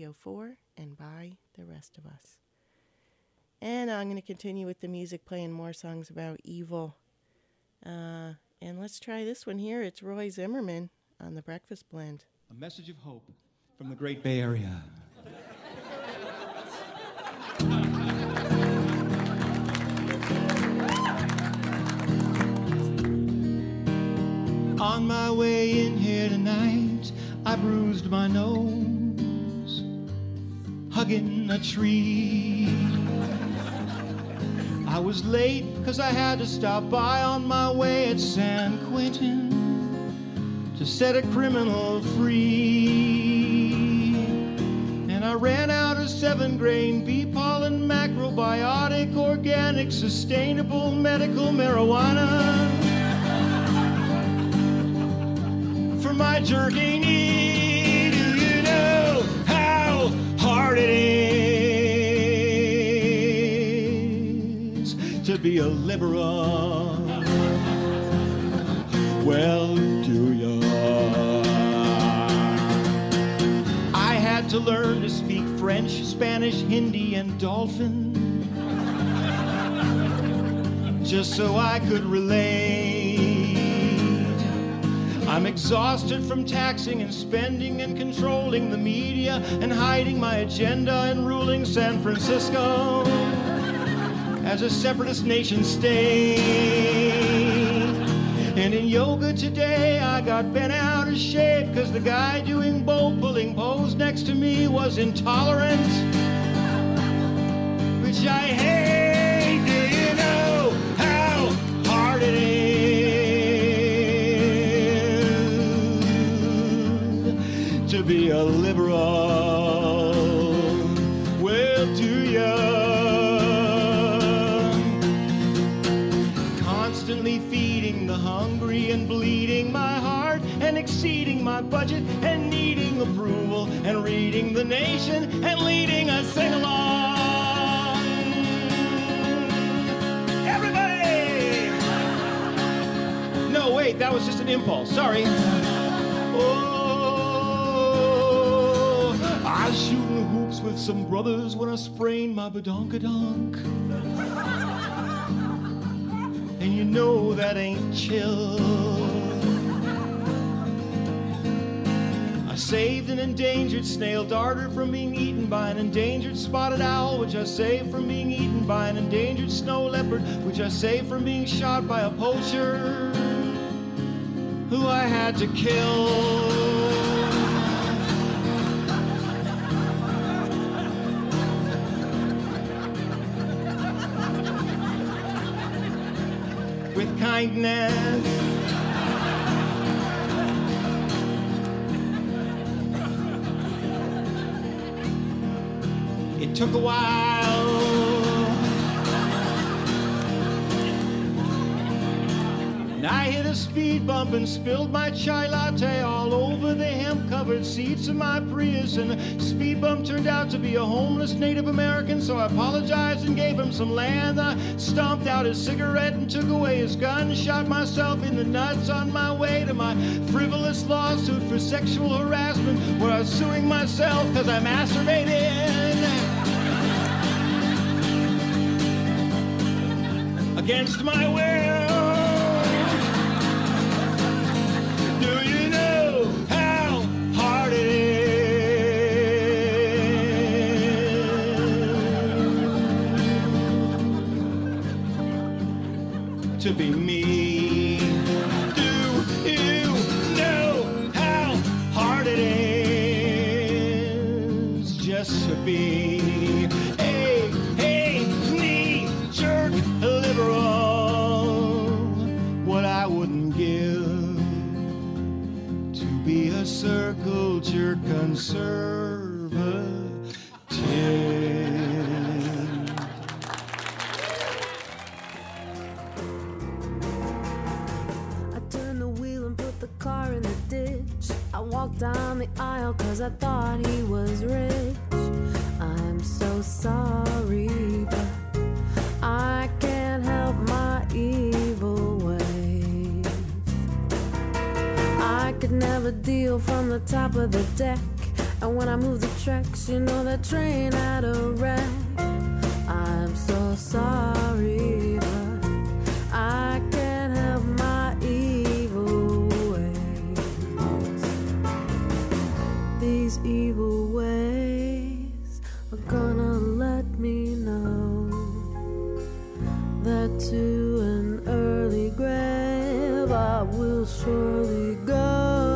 Radio for and by the rest of us. And I'm going to continue with the music, playing more songs about evil. And let's try this one here. It's Roy Zimmerman on the Breakfast Blend. A message of hope from the Great Bay Area. On my way in here tonight, I bruised my nose, hugging a tree. I was late because I had to stop by on my way at San Quentin to set a criminal free. And I ran out of 7-grain bee pollen, macrobiotic, organic, sustainable medical marijuana for my jerky need. Do you know how hard it is to be a liberal? Well, do ya? I had to learn to speak French, Spanish, Hindi, and Dolphin just so I could relate. I'm exhausted from taxing and spending and controlling the media and hiding my agenda and ruling San Francisco as a separatist nation state. And in yoga today I got bent out of shape because the guy doing bow pulling pose next to me was intolerant, which I hate. Do you know how hard it is to be a liberal? Well, do ya? Constantly feeding the hungry and bleeding my heart and exceeding my budget and needing approval and reading The Nation and leading a sing-along. Everybody! No, wait, that was just an impulse. Sorry. Oh, I was shooting hoops with some brothers when I sprained my badonkadonk. And you know that ain't chill. I saved an endangered snail darter from being eaten by an endangered spotted owl, which I saved from being eaten by an endangered snow leopard, which I saved from being shot by a poacher who I had to kill. With kindness. It took a while. And I hit a speed bump and spilled my chai latte all over the hemp-covered seats of my Prius, and the speed bump turned out to be a homeless Native American, so I apologized and gave him some land. I stomped out his cigarette and took away his gun, shot myself in the nuts on my way to my frivolous lawsuit for sexual harassment, where I was suing myself because I masturbated against my will. Do you know how hard it is to be me? Do you know how hard it is just to be a knee-jerk liberal? What I wouldn't give to be a circle jerk conservative. I turned the wheel and put the car in the ditch. I walked down the aisle cause I thought he was rich. I'm so sorry, but I can't help my evil ways. I could never deal from the top of the deck And when I move the tracks, you know that train had a wreck. I'm so sorry, but I can't help my evil ways. These evil ways are gonna let me know that to an early grave I will surely go.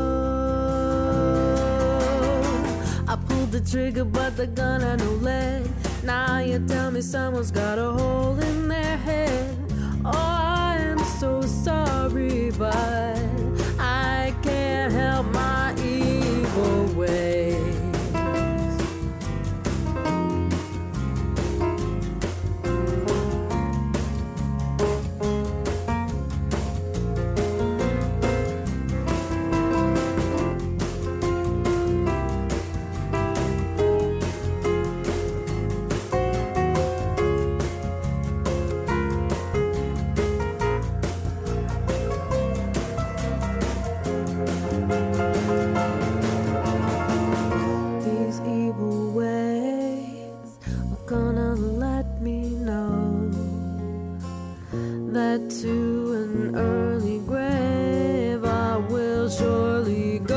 I pulled the trigger, but the gun had no lead. Now you tell me someone's got a hole in their head. Oh, I am so sorry, but I can't help my evil ways. To an early grave I will surely go.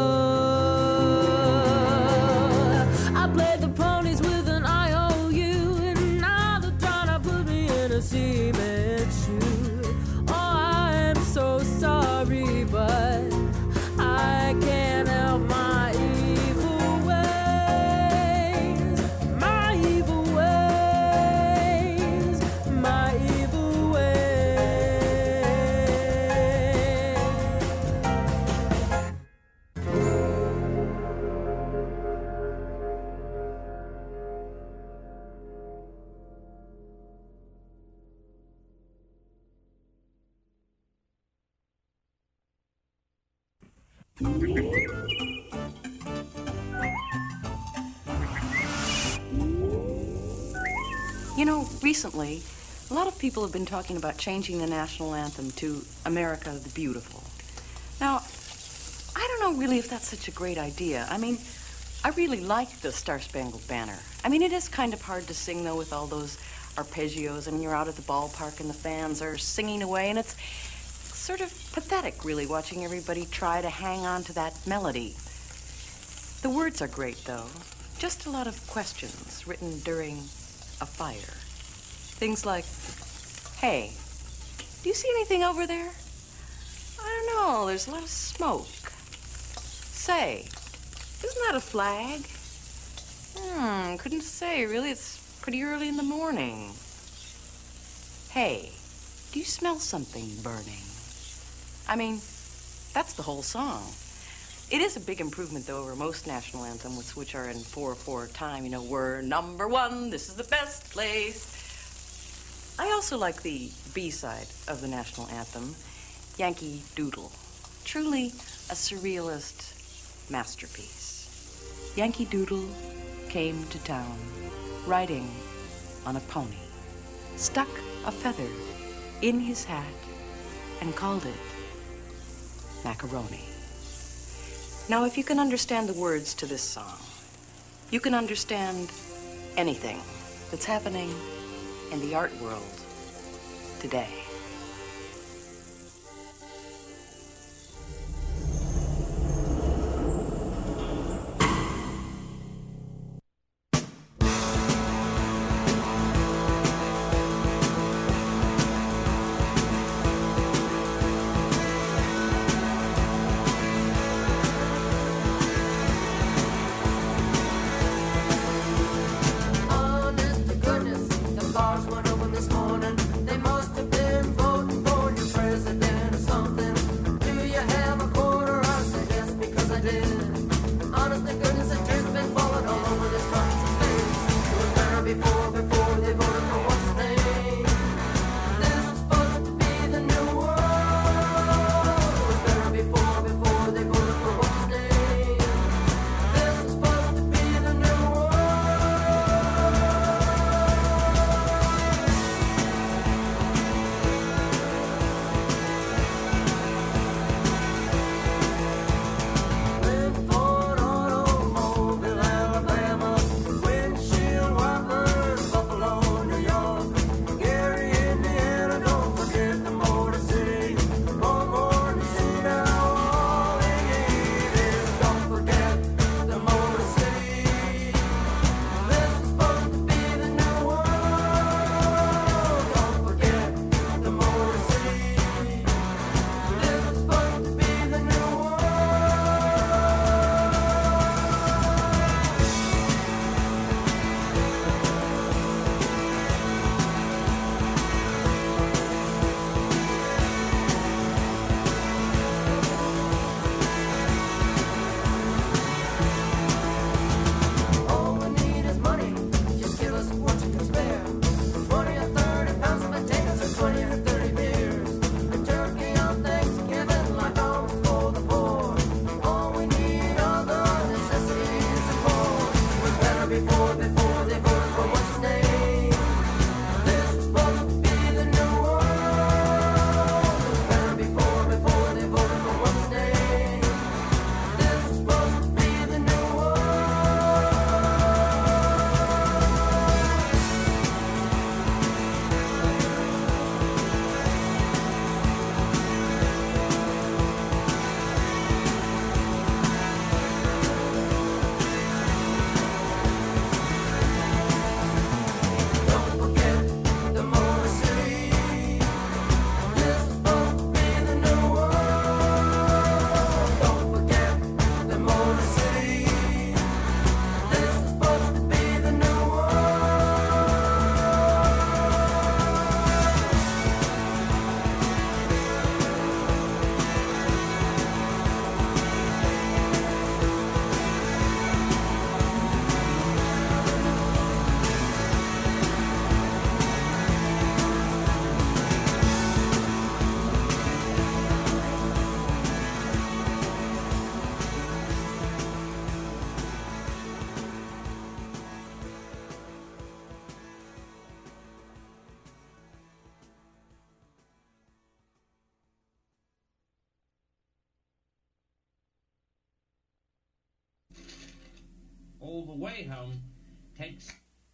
I played the ponies with an IOU, and now they're trying to put me in a cement shoe. Oh, I am so sorry, but I can't help my evil ways. My evil ways. My evil ways. You know, recently, a lot of people have been talking about changing the national anthem to America the Beautiful. Now, I don't know really if that's such a great idea. I mean, I really like the Star Spangled Banner. I mean, it is kind of hard to sing, though, with all those arpeggios. I mean, you're out at the ballpark and the fans are singing away, and it's sort of pathetic, really, watching everybody try to hang on to that melody. The words are great, though. Just a lot of questions written during a fire. Things like, hey, do you see anything over there? I don't know, there's a lot of smoke. Say, isn't that a flag? Couldn't say, really. It's pretty early in the morning. Hey, do you smell something burning? I mean, that's the whole song. It is a big improvement, though, over most national anthems, which are in 4/4 time. You know, we're number one, this is the best place. I also like the B-side of the national anthem, Yankee Doodle. Truly a surrealist masterpiece. Yankee Doodle came to town, riding on a pony, stuck a feather in his hat, and called it macaroni. Now, if you can understand the words to this song, you can understand anything that's happening in the art world today. Honest to goodness, the bars weren't open this morning. They must have been All the way home takes...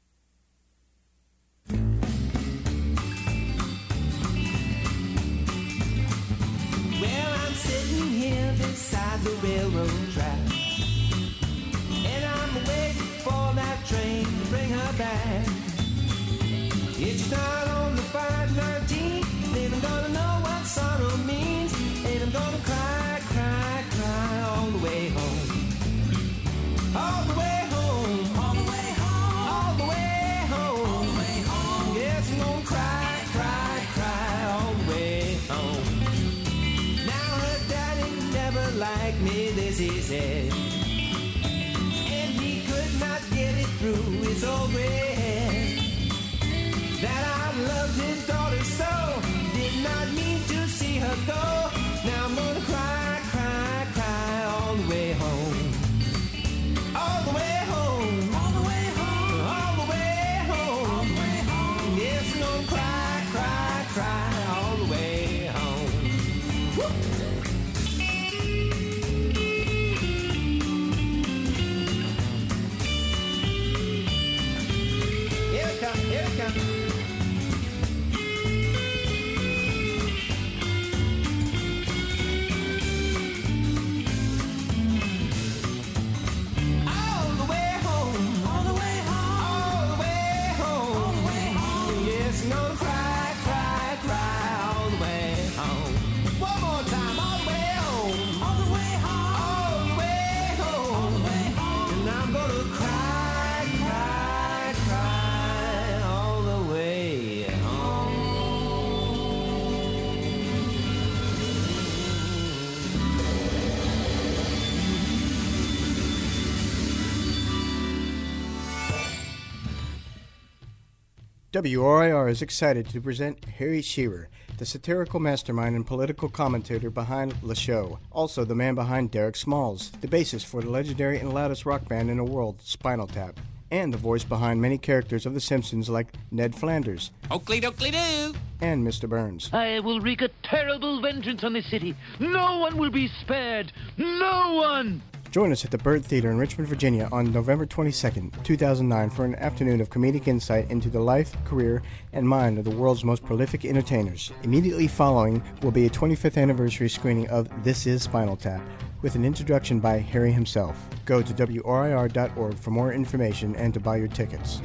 Well, I'm sitting here beside the railroad track, and I'm waiting for that train to bring her back. It's not on the 519, and I'm gonna know what sorrow means, and I'm gonna cry, cry, cry all the way home. All the way home, all the way home, all the way home, all the way home. Yes, I'm gonna cry, cry, cry all the way home. Now her daddy never liked me, this he said, and he could not get it through his old gray head that I loved his daughter so, did not mean to see her go. Now I'm gonna cry, cry, cry all the way home. All the way home, all the way home, all the way home, all the way home. Yes, I'm gonna cry, cry, cry all the way home. Woo! Here it comes, here it comes. All the way home, all the way home, all the way home, all the way home. Yes, I'm gonna cry, cry, cry all the way home. One more time, all the way home, all the way home, all the way home, all the way home. And I'm gonna cry, cry, cry all the way home. WRIR is excited to present Harry Shearer, the satirical mastermind and political commentator behind Le Show, also the man behind Derek Smalls, the bassist for the legendary and loudest rock band in the world, Spinal Tap, and the voice behind many characters of The Simpsons like Ned Flanders, Oakley dokley doo! and Mr. Burns. I will wreak a terrible vengeance on this city. No one will be spared. No one! Join us at the Byrd Theater in Richmond, Virginia on November 22nd, 2009 for an afternoon of comedic insight into the life, career, and mind of the world's most prolific entertainers. Immediately following will be a 25th anniversary screening of This Is Spinal Tap, with an introduction by Harry himself. Go to WRIR.org for more information and to buy your tickets.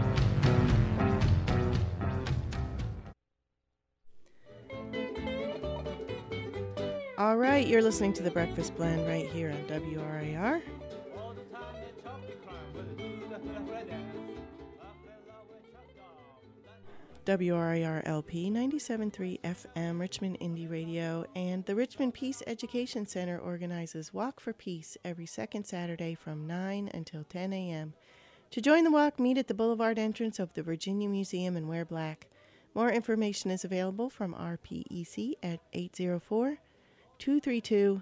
All right, you're listening to The Breakfast Blend right here on WRIR. WRIR LP 97.3 FM, Richmond Indie Radio, and the Richmond Peace Education Center organizes Walk for Peace every second Saturday from 9 until 10 a.m. To join the walk, meet at the Boulevard entrance of the Virginia Museum and wear black. More information is available from RPEC at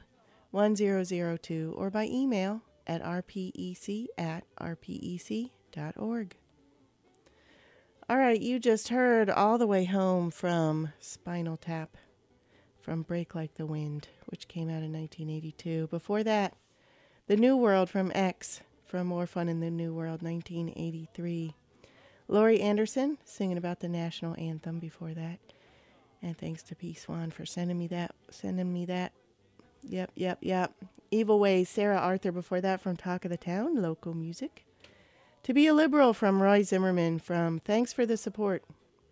804-232-1002 or by email at rpec@rpec.org. www.spinaltap.org. All right, you just heard All the Way Home from Spinal Tap from Break Like the Wind, which came out in 1982. Before that, The New World from X, from More Fun in the New World, 1983. Laurie Anderson singing about the national anthem before that. And thanks to P. Swan for sending me that. Yep. Evil Ways, Sarah Arthur before that from Talk of the Town, local music. To Be a Liberal from Roy Zimmerman from Thanks for the Support.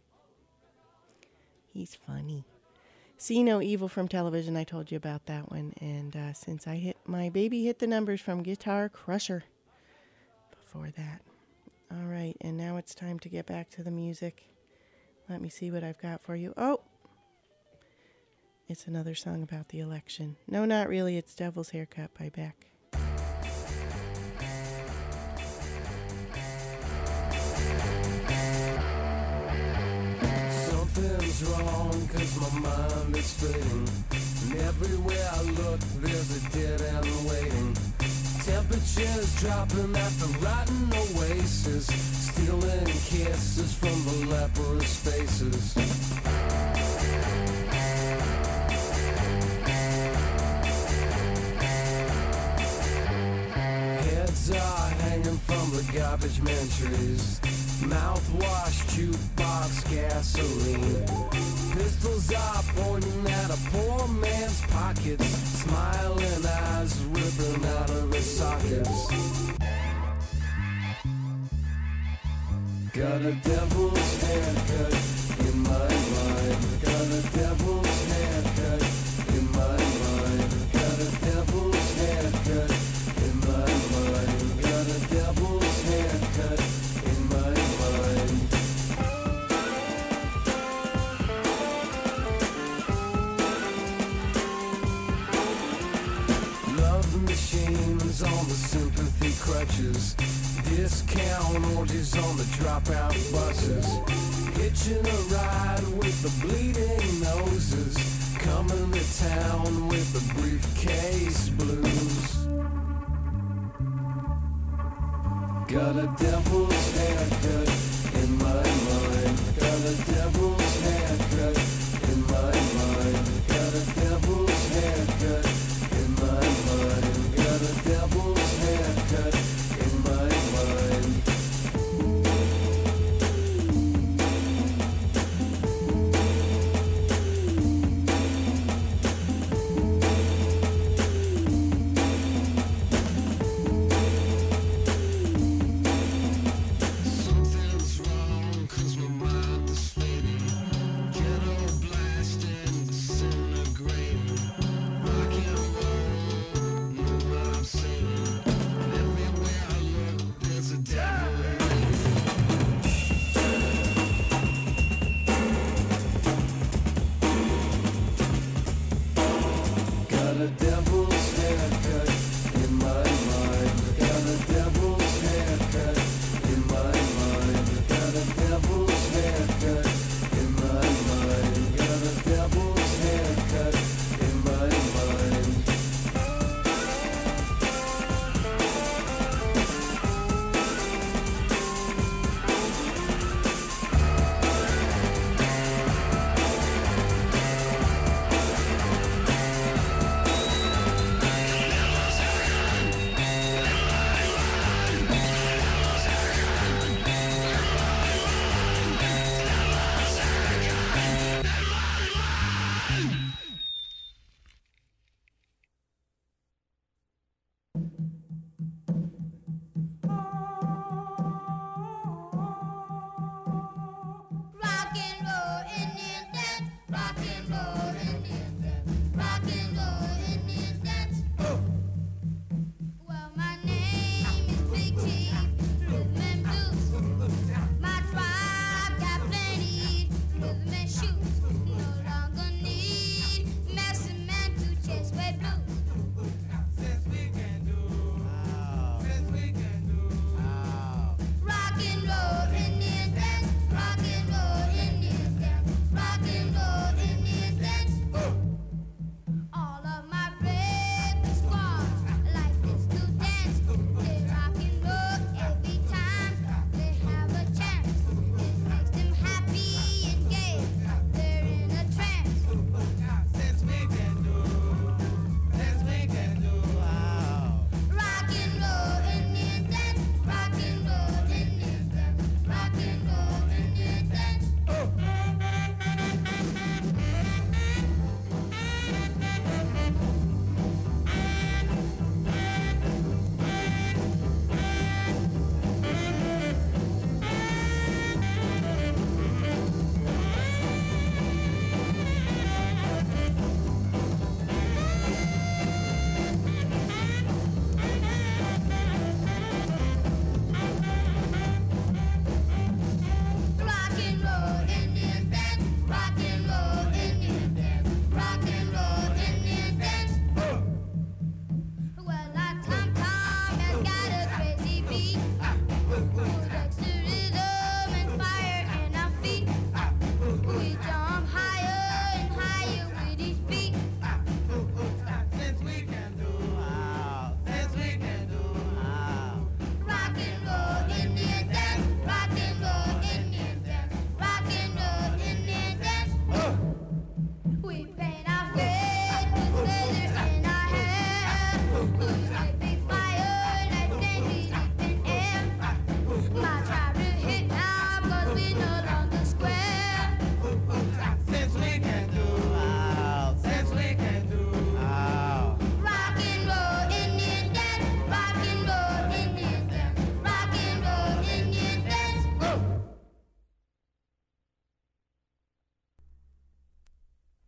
He's funny. See No Evil from Television, I told you about that one. And since my baby hit the numbers from Guitar Crusher before that. All right, and now it's time to get back to the music. Let me see what I've got for you. Oh, it's another song about the election. No, not really. It's Devil's Haircut by Beck. Something's wrong, 'cause my mind is fading. And everywhere I look, there's a dead end waiting. Temperatures dropping at the rotten oasis, stealing kisses from the leprous faces. Heads are hanging from the garbage man trees. Mouthwash, jukebox, gasoline. Pistols are pointing at a poor man's pockets. Smiling eyes ripping out of his sockets. Got a devil's haircut in my mind. Got a devil's haircut in my mind. Got a devil's haircut in my mind. Got a devil's haircut in my mind. Love machines on the sympathy crutches. Discount orgies on the dropout buses. Hitching a ride with the bleeding noses. Coming to town with the briefcase blues. Got a devil's haircut in my mind. Got a devil's haircut in my mind. Got a devil's haircut in my mind. Got a devil's haircut in my mind. Something's wrong, 'cause my mind is fading.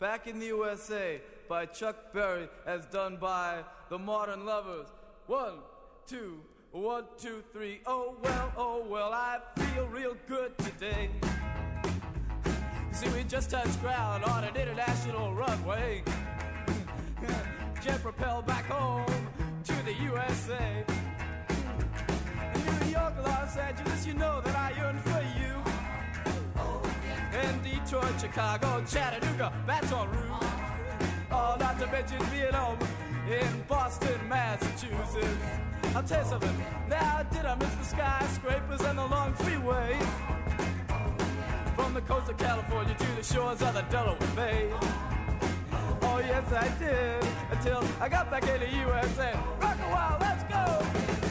Back in the USA by Chuck Berry, as done by the Modern Lovers. 1, 2, 1, 2, 3. Oh well, I feel real good today. See, we just touched ground on an international runway. Jet propelled back home to the USA. New York, Los Angeles, you know that I yearn for you. In Detroit, Chicago, Chattanooga, Baton Rouge. Oh, not to mention Vietnam, in Boston, Massachusetts. I'll tell you something, now did I miss the skyscrapers and the long freeways? From the coast of California to the shores of the Delaware Bay. Oh yes I did, until I got back in the USA. Rock a while, let's go!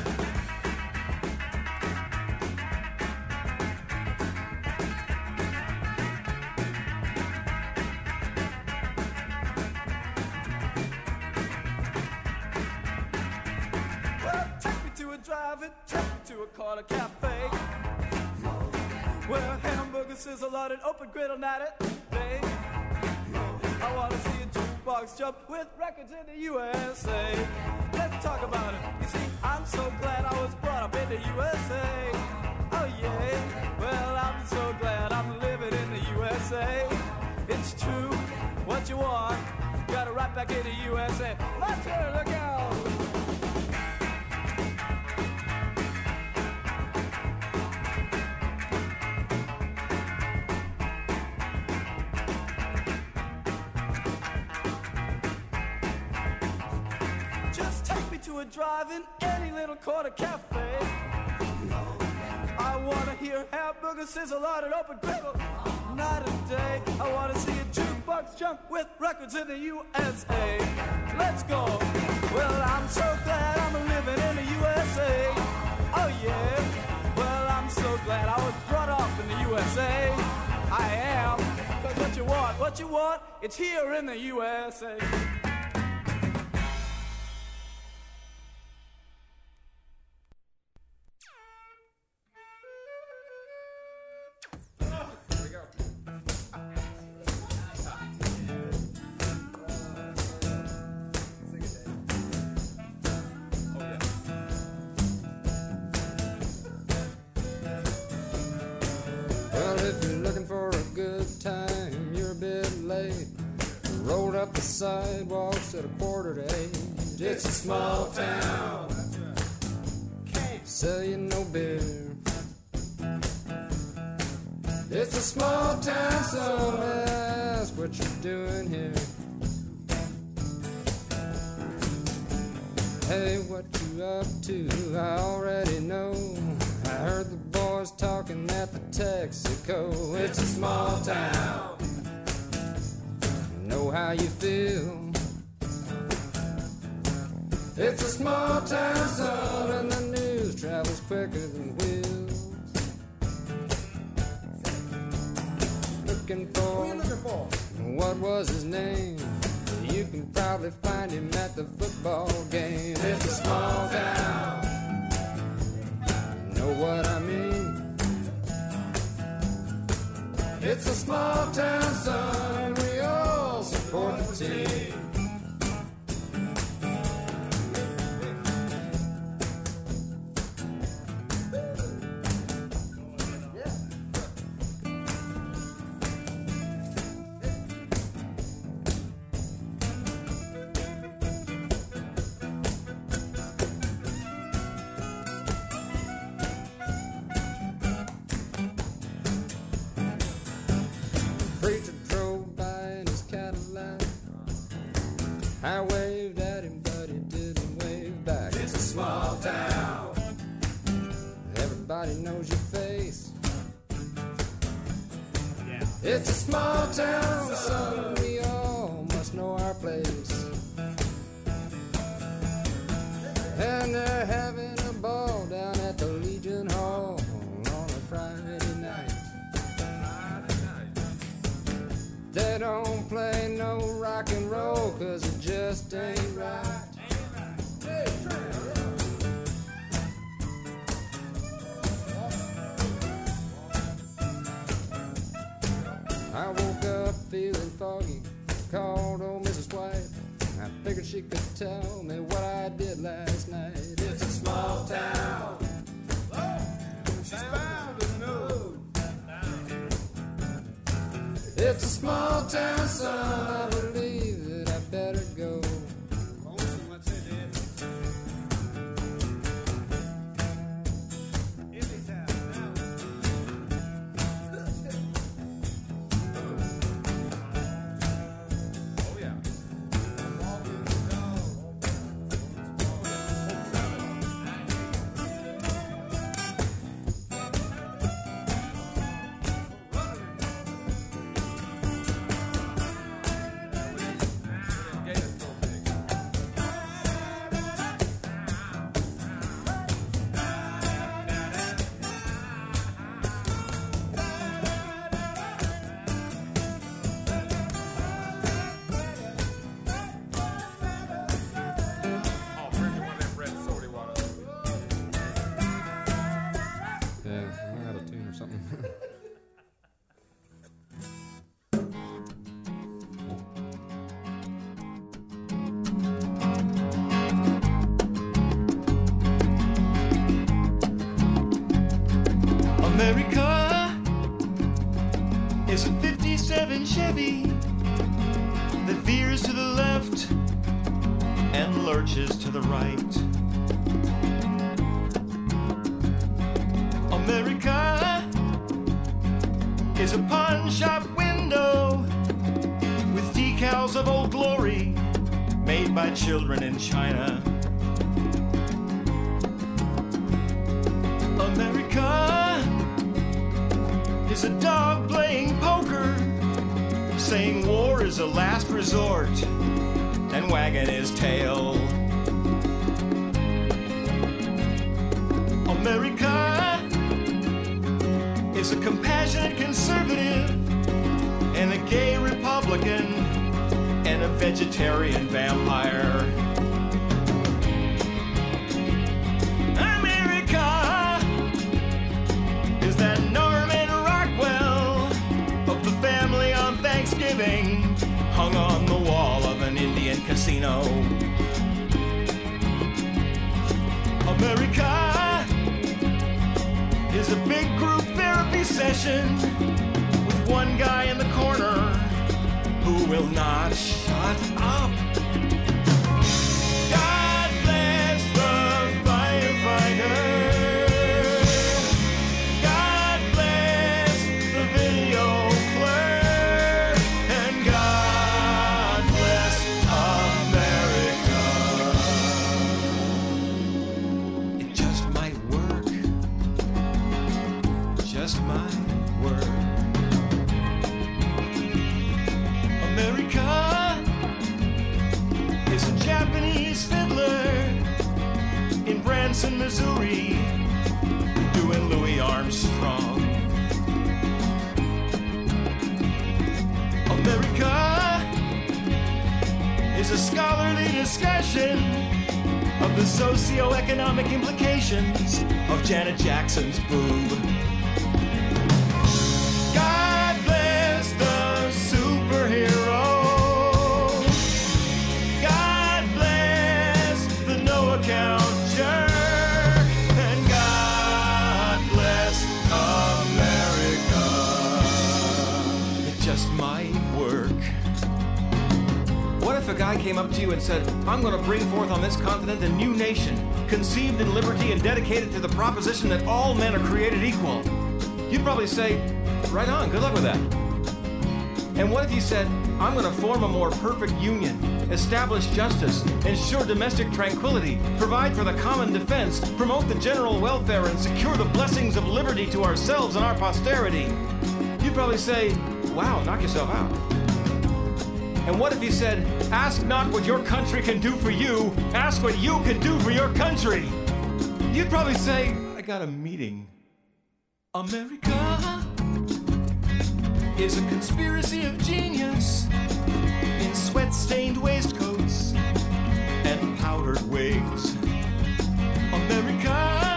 Drive it, take me to a corner cafe where hamburgers sizzle on an open griddle night at day. I wanna see a jukebox jump with records in the USA. Let's talk about it. You see, I'm so glad I was brought up in the USA. Oh yeah, well I'm so glad I'm living in the USA. It's true, what you want, got it right back in the USA. My turn, look out! To a drive-in, any little corner cafe. I wanna hear hamburgers sizzle on an open griddle night and day. I wanna see a jukebox jump with records in the USA. Let's go. Well, I'm so glad I'm living in the USA. Oh yeah. Well, I'm so glad I was brought up in the USA. I am. 'Cause what you want, it's here in the USA. Sidewalks at 7:45. It's a small town. Can't sell you no beer. It's a small town, so ask what you're doing here. Hey, what you up to? I already know. I heard the boys talking at the Texaco. It's a small town. Know how you feel. It's a small town, son, and the news travels quicker than wheels. Looking for? Who are you looking for? What was his name? You can probably find him at the football game. It's a small town. Know what I mean? It's a small town, son. We all support the team. Preacher drove by in his Cadillac. I waved at him, but he didn't wave back. It's a small town. Everybody knows your face. Yeah. It's a small town, so we all must know our place. And they're having a ball down at the Legion Hall on a Friday night. They don't play no rock and roll 'cause it just ain't right. I woke up feeling foggy, Figured she could tell me what I did last night. It's a small town. She's bound to know. It's a small town, son. I believe that I better go. America is a 57 Chevy that veers to the left and lurches to the right. America is a pawn shop window with decals of Old Glory made by children in China. America is a dog playing poker, saying war is a last resort, and wagging his tail. America is a compassionate conservative, and a gay Republican, and a vegetarian vampire. America is that Norman Rockwell of the family on Thanksgiving, hung on the wall of an Indian casino. America is a big group therapy session with one guy in the corner who will not shut up. God bless the firefighter. In Missouri, doing Louis Armstrong. America is a scholarly discussion of the socio-economic implications of Janet Jackson's boob. God bless the superhero. God bless the no account. If a guy came up to you and said, I'm going to bring forth on this continent a new nation, conceived in liberty and dedicated to the proposition that all men are created equal, you'd probably say, right on, good luck with that. And what if he said, I'm going to form a more perfect union, establish justice, ensure domestic tranquility, provide for the common defense, promote the general welfare, and secure the blessings of liberty to ourselves and our posterity? You'd probably say, wow, knock yourself out. And what if he said, ask not what your country can do for you, ask what you can do for your country? You'd probably say, I got a meeting. America is a conspiracy of genius in sweat-stained waistcoats and powdered wigs. America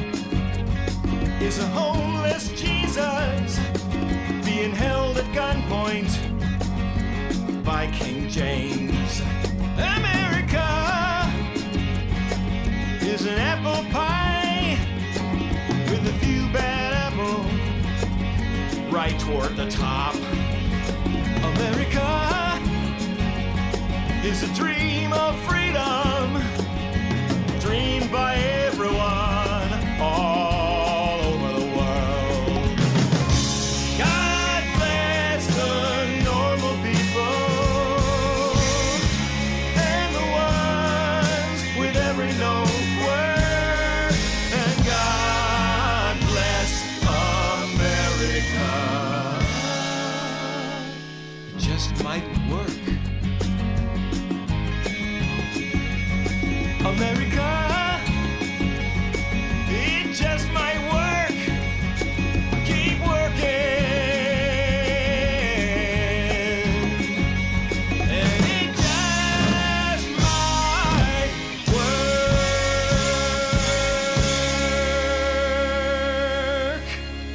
is a homeless Jesus being held at gunpoint by King James. Amen. right toward the top. America is a dream of freedom, dreamed by everyone all over the world. God bless the normal people and the ones with every known word, and God bless America. It just might work. America, it just might work. Keep working, and it just might work.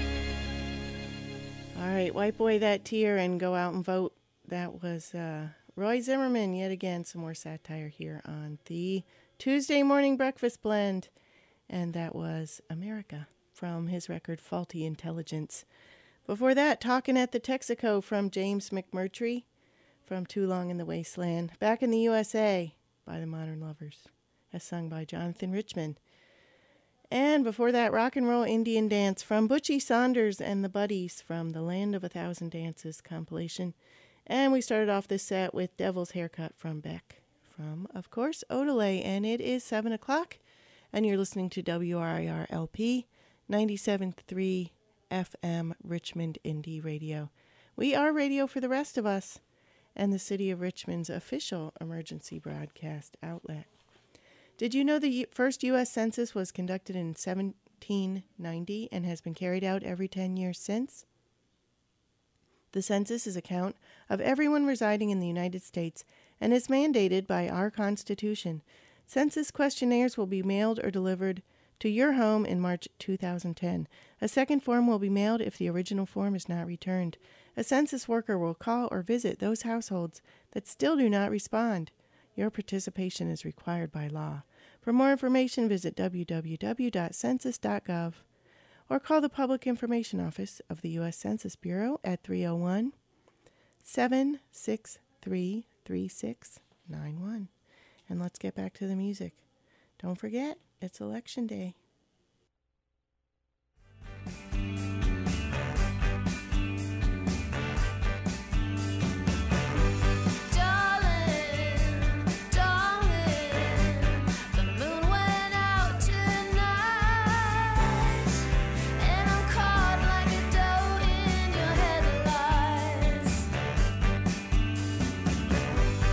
All right, wipe away that tear and go out and vote. That was Roy Zimmerman, yet again, some more satire here on the Tuesday Morning Breakfast Blend. And that was America from his record Faulty Intelligence. Before that, Talking at the Texaco from James McMurtry from Too Long in the Wasteland. Back in the USA by the Modern Lovers, as sung by Jonathan Richman. And before that, Rock and Roll Indian Dance from Butchie Saunders and the Buddies from the Land of a Thousand Dances compilation. And we started off this set with Devil's Haircut from Beck from, of course, Odelay. And it is 7 o'clock, and you're listening to WRIR LP 97.3 FM Richmond Indie Radio. We are radio for the rest of us and the City of Richmond's official emergency broadcast outlet. Did you know the first U.S. Census was conducted in 1790 and has been carried out every 10 years since? The census is a count of everyone residing in the United States and is mandated by our Constitution. Census questionnaires will be mailed or delivered to your home in March 2010. A second form will be mailed if the original form is not returned. A census worker will call or visit those households that still do not respond. Your participation is required by law. For more information, visit www.census.gov or call the Public Information Office of the U.S. Census Bureau at 301-763-3691. And let's get back to the music. Don't forget, it's Election Day.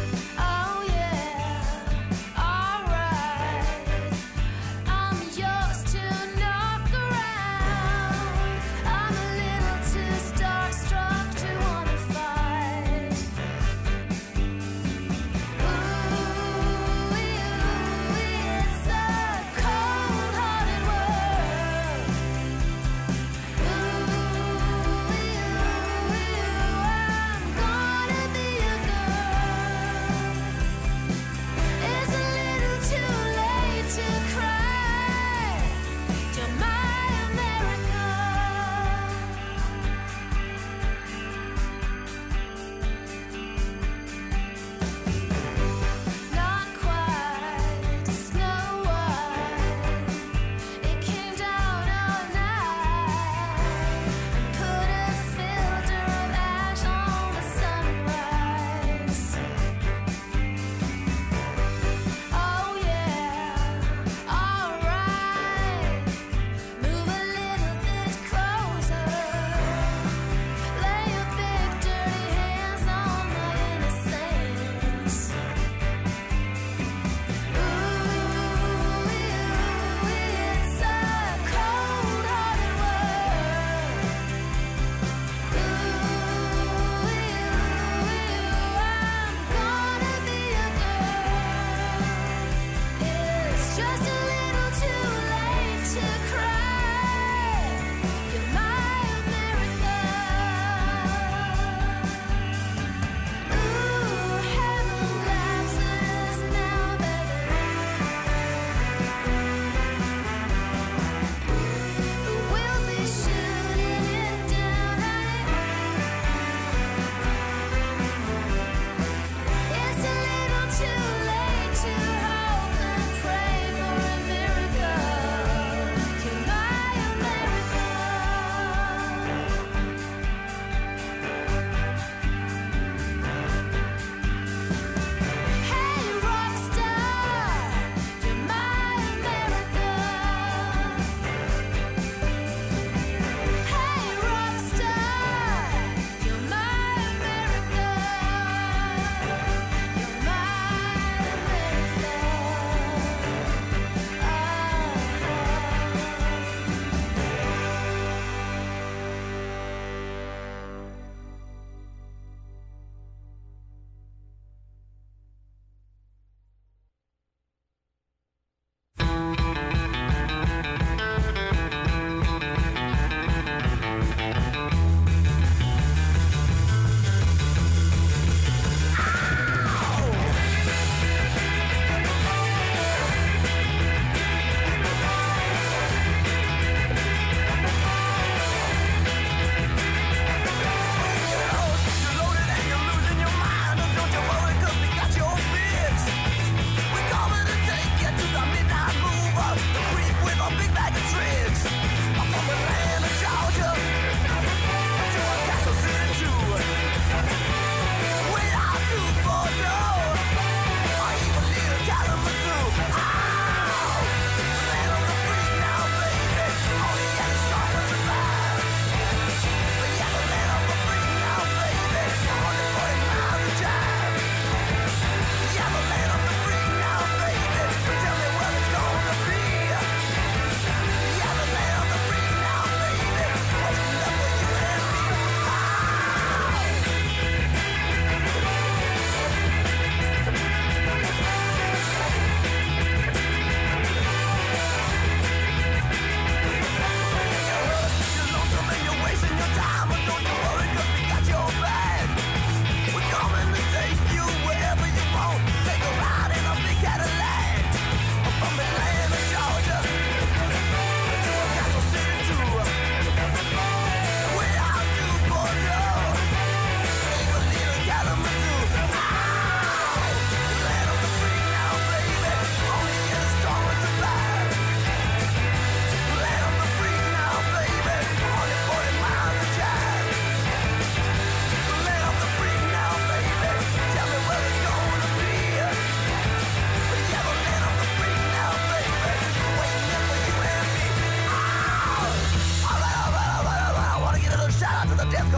Yours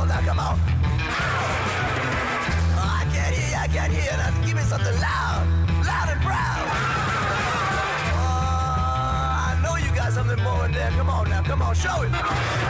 on, now come on. Oh, I can't hear. Now give me something loud and proud. Oh, I know you got something more in there. Come on now, come on, show it.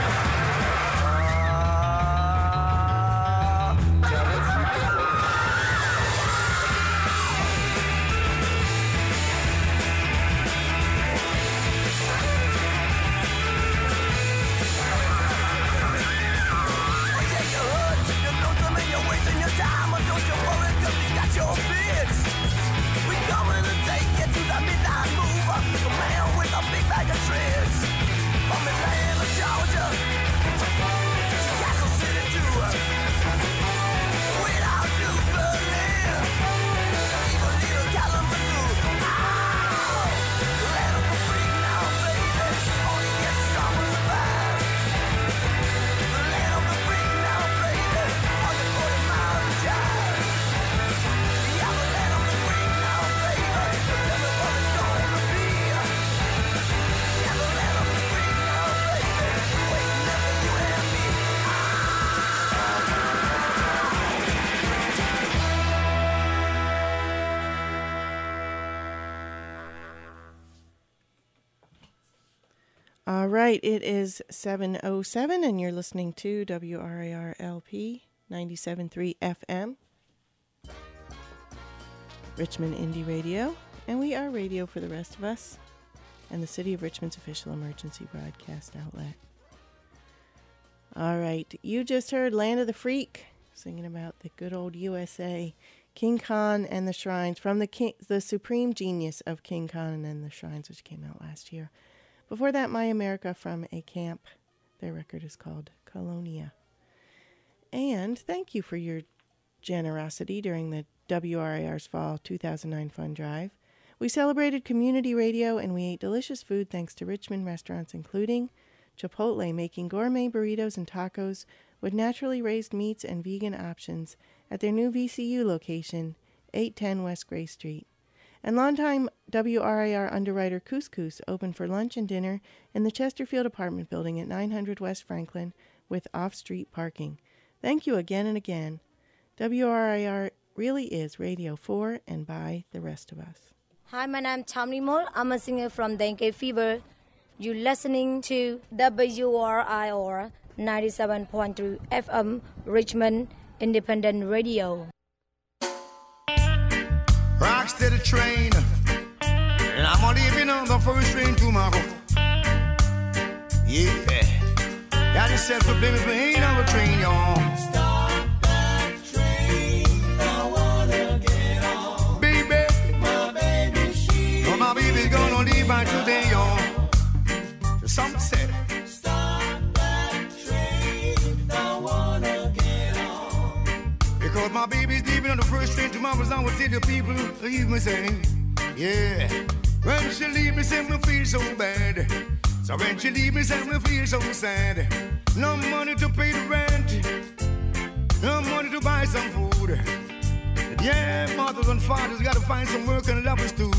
All right, it is 7:07, and you're listening to WRAR-LP 97.3 FM, Richmond Indie Radio, and we are radio for the rest of us, and the City of Richmond's official emergency broadcast outlet. All right, you just heard Land of the Freak, singing about the good old USA, King Khan and the Shrines, from the Supreme Genius of King Khan and the Shrines, which came out last year. Before that, My America from A Camp. Their record is called Colonia. And thank you for your generosity during the WRAR's Fall 2009 Fund Drive. We celebrated community radio and we ate delicious food thanks to Richmond restaurants including Chipotle, making gourmet burritos and tacos with naturally raised meats and vegan options at their new VCU location, 810 West Gray Street. And longtime WRAR underwriter Couscous opened for lunch and dinner in the Chesterfield apartment building at 900 West Franklin with off-street parking. Thank you again and again. WRAR really is radio for and by the rest of us. Hi, my name is Tamni Mol. I'm a singer from Dengue Fever. You're listening to WRIR 97.3 FM, Richmond Independent Radio. Rocks to the train, and I'm leaving on the first train tomorrow. Yeah, got yourself a baby plane on the train, y'all. Stop that train, I wanna get on. Baby, my baby, my baby's gonna leave by today, y'all. Something said. Stop that train, I wanna get on. Because my baby's leaving on the first train tomorrow, I will tell the people, leave me say, yeah. When she leave me, say me feel so bad. So when she leave me, say me feel so sad. No money to pay the rent, no money to buy some food. Yeah, mothers and fathers gotta find some work and lovers too.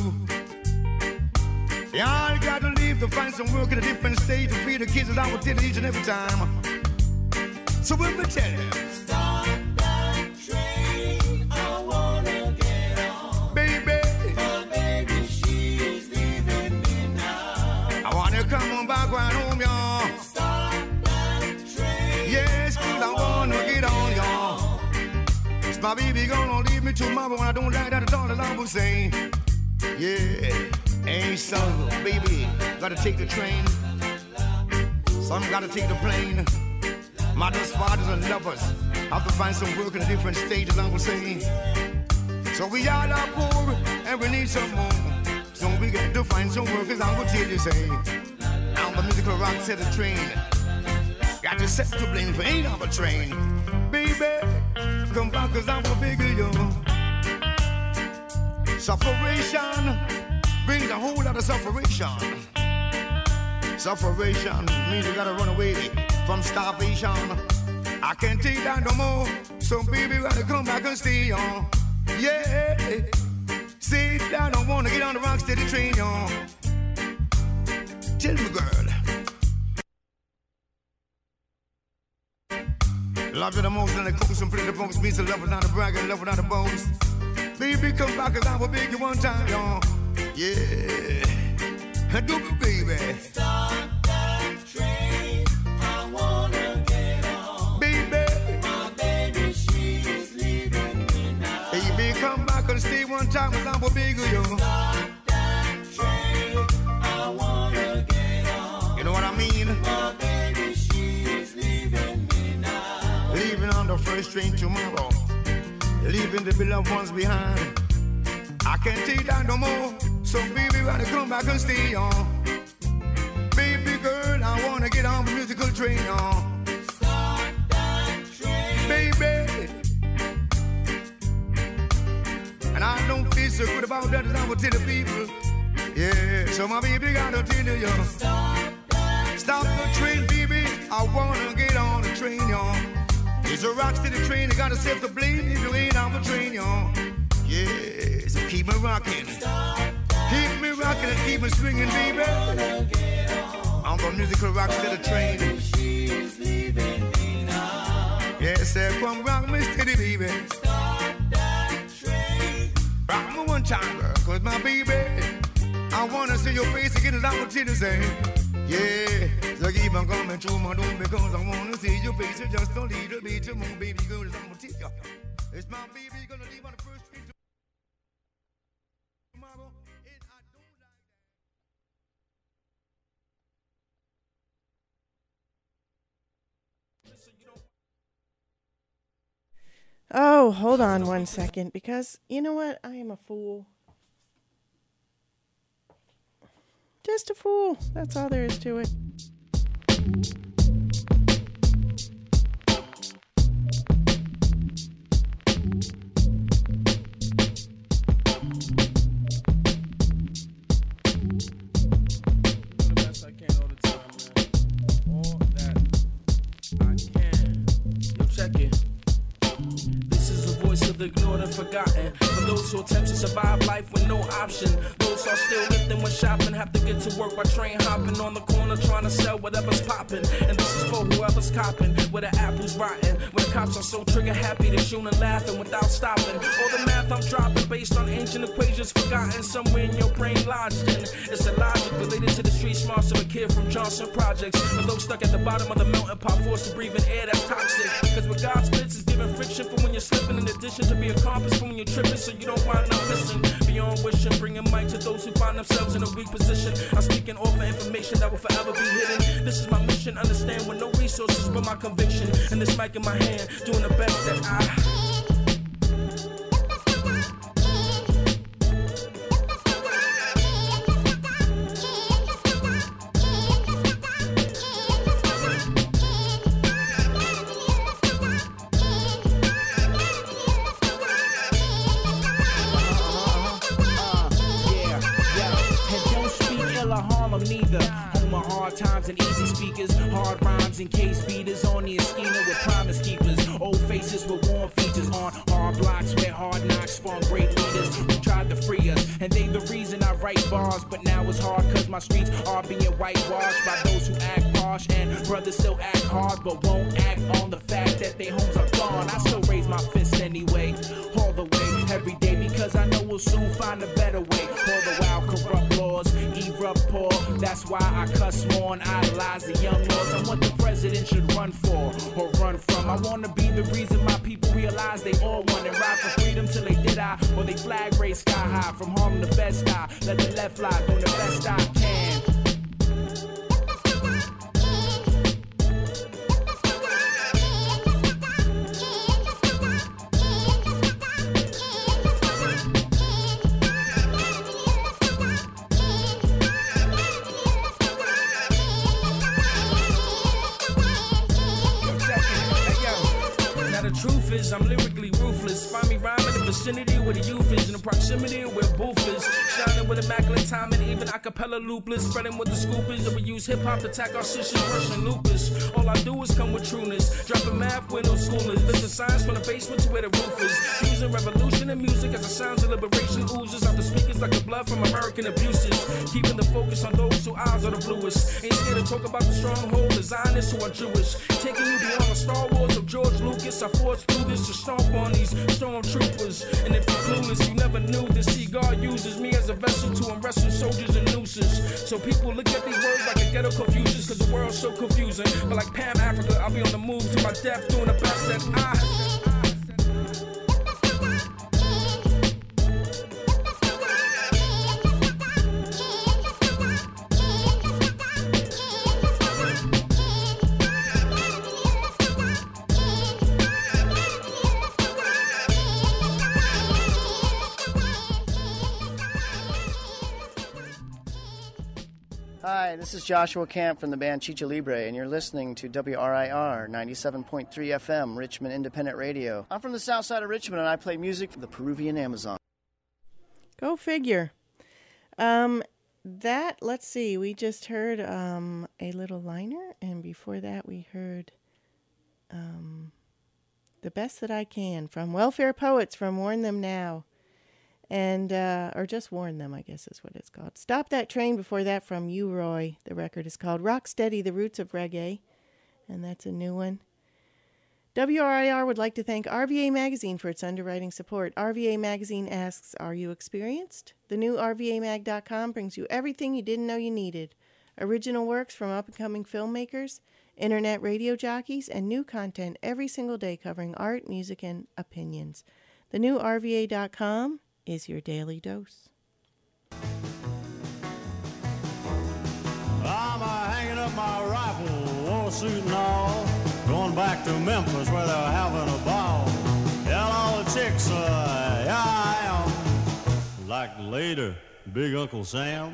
They all gotta leave to find some work in a different state to feed the kids that I will tell each and every time. So when we tell them, stop that train, I wanna get on. Baby, my baby, she's leaving me now. I wanna come on back right home, y'all. Stop that train. Yes, cause I wanna get on, y'all. It's my baby gonna leave me tomorrow, and I don't like that at all, that I will say. Yeah. Ain't so, baby, gotta take the train. Some gotta take the plane. Mothers, fathers, and lovers have to find some work in a different state, as I was saying. So we all are poor, and we need some more. So we got to find some work, as I will tell you, say. Now the musical rock set the train. Got to set to blame for ain't on a train. Baby, come back, cause I will beg you. Sufferation brings a whole lot of sufferation. Sufferation means you gotta run away from starvation. I can't take that no more, so baby, you gotta come back and stay on. Yeah, see, I don't wanna get on the rock steady train, y'all. Tell me, girl. Love you the most and the coast and play the folks. Means the love without the brag and love without the bones. Baby, come back cause I will beg you one time, y'all. Yeah. Do it, baby. Start that train. I wanna get on. Baby. My baby, she's leaving me now. Baby, come back and stay one time cause I will beg you, yo. Start that train. I wanna get on. You know what I mean? My baby, she's leaving me now. Leaving on the first train tomorrow. Leaving the beloved ones behind. I can't take that no more. So baby, wanna come back and stay on. Baby girl, I wanna get on the musical train on. Start that train. Baby. And I don't feel so good about that as I will tell the people. Yeah, so my baby gotta tell you. Stop the train, baby. I wanna get on the train, y'all. It's a rock city train, you gotta save the blame if you ain't on the train, y'all. Yeah, so keep me rocking. Keep me rocking and keep me swinging, baby. On the musical rock city train. She's leaving me now. Yes, sir, come rock me steady, baby. Start that train. Rock me one time, girl, cause my baby, I wanna see your face again as I would tell you, say. Yeah, so keep on coming through my door because I wanna see your face just a little bit more, baby girl, as I'm gonna tell you. It's my baby gonna leave on the first street tomorrow, and I don't like that. Oh, hold on one second, because you know what? I am a fool. Just a fool. That's all there is to it. Ignored and forgotten. For those who attempt to survive life with no option. Those are still lifting when shopping. Have to get to work by train hopping on the corner trying to sell whatever's popping. And this is for whoever's copping. Where the apple's rotten. When the cops are so trigger happy they shoot and laughing without stopping. All the math I'm dropping based on ancient equations forgotten somewhere in your brain lodged in. It's a logic related to the street smarts of a kid from Johnson Projects. For those stuck at the bottom of the mountain pot forced to breathe in air that's toxic. Because what God spits is giving friction for when you're slipping in addition to be a compass for when you're tripping so you don't wind up missing. Beyond wishing, bringing mic to those who find themselves in a weak position. I'm speaking over information that will forever be hidden. This is my mission, understand with no resources but my conviction. And this mic in my hand, doing the best that I... times and easy speakers, hard rhymes and case beaters on the Esquina with promise keepers, old faces with warm features on hard blocks where hard knocks spawn great leaders who tried to free us, and they the reason I write bars, but now it's hard cause my streets are being whitewashed by those who act posh, and brothers still act hard but won't act on the fact that their homes are gone. I still raise my fists anyway, all the way, every day, because I know we'll soon find a better way. All the while corrupt laws erupt poor, that's why I cuss more and idolize the young lords. I'm what the president should run for or run from. I wanna be the reason my people realize they all want and ride for freedom till they did I, or they flag raise sky high from Harlem to Bed-Stuy. Let the left lie, doing the best I can. I'm lyrically ruthless. Find me rhyming in the vicinity where the youth is, in the proximity where booth is. Shining with immaculate timing, even acapella loopless. Spreading with the scoopers that we use hip hop to attack our sisters, Russian lupus. All I do is come with trueness. Dropping math where no school is. Listen science from the basement to where the roof is. Using revolution and music as the sounds of liberation oozes out the speakers like the blood from American abuses. Keeping the focus on those whose eyes are the bluest. Ain't scared to talk about the stronghold, the Zionists who are Jewish. Taking you beyond the Star Wars of George Lucas. guess I forged through this to stomp on these stormtroopers. And if you're clueless, you never knew this. See, God uses me as a vessel to unwrestle soldiers and nooses. So people look at these words like a ghetto confusion, cause the world's so confusing. But like Pam Africa, I'll be on the move to my death, doing the best that I. Hi, this is Joshua Camp from the band Chicha Libre, and you're listening to WRIR 97.3 FM, Richmond Independent Radio. I'm from the south side of Richmond, and I play music for the Peruvian Amazon. Go figure. Let's see, we just heard a little liner, and before that we heard The Best That I Can from Welfare Poets from Warn Them Now. And, or just Warn Them, I guess is what it's called. Stop That Train before that from You, Roy. The record is called Rock Steady, The Roots of Reggae. And that's a new one. WRIR would like to thank RVA Magazine for its underwriting support. RVA Magazine asks, are you experienced? The new RVAmag.com brings you everything you didn't know you needed. Original works from up-and-coming filmmakers, internet radio jockeys, and new content every single day covering art, music, and opinions. The new RVA.com is your daily dose. I'm hanging up my rifle, war suit and all, going back to Memphis where they're having a ball. Tell all the chicks, yeah, I am like later, Big Uncle Sam.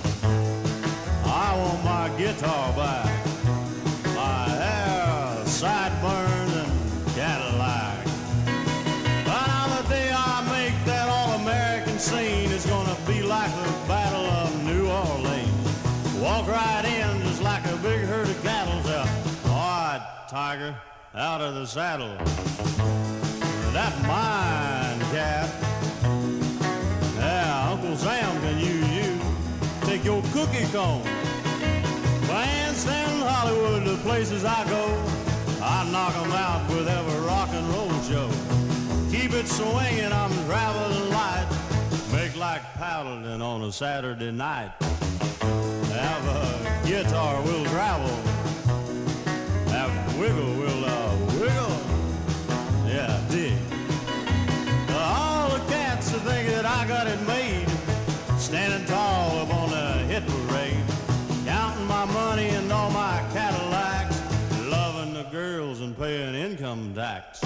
I want my guitar back, my hair sideburns and Cadillac. But on the day I make that all-American scene, it's gonna be like the Battle of New Orleans. Walk right in just like a big herd of cattle. Say, all right, Tiger, out of the saddle. That's mine, cat. Yeah, Uncle Sam can use you. Take your cookie cone. Bandstand Hollywood, the places I go, I knock 'em out with every rock and roll show. Keep it swinging, I'm traveling light. Make like paddling on a Saturday night. Have a guitar, we'll travel. Have a wiggle, we'll wiggle. Yeah, dig. All the cats that think that I got it made, standing tall up on the hit parade, counting my money and all my Cadillacs, loving the girls and paying income tax.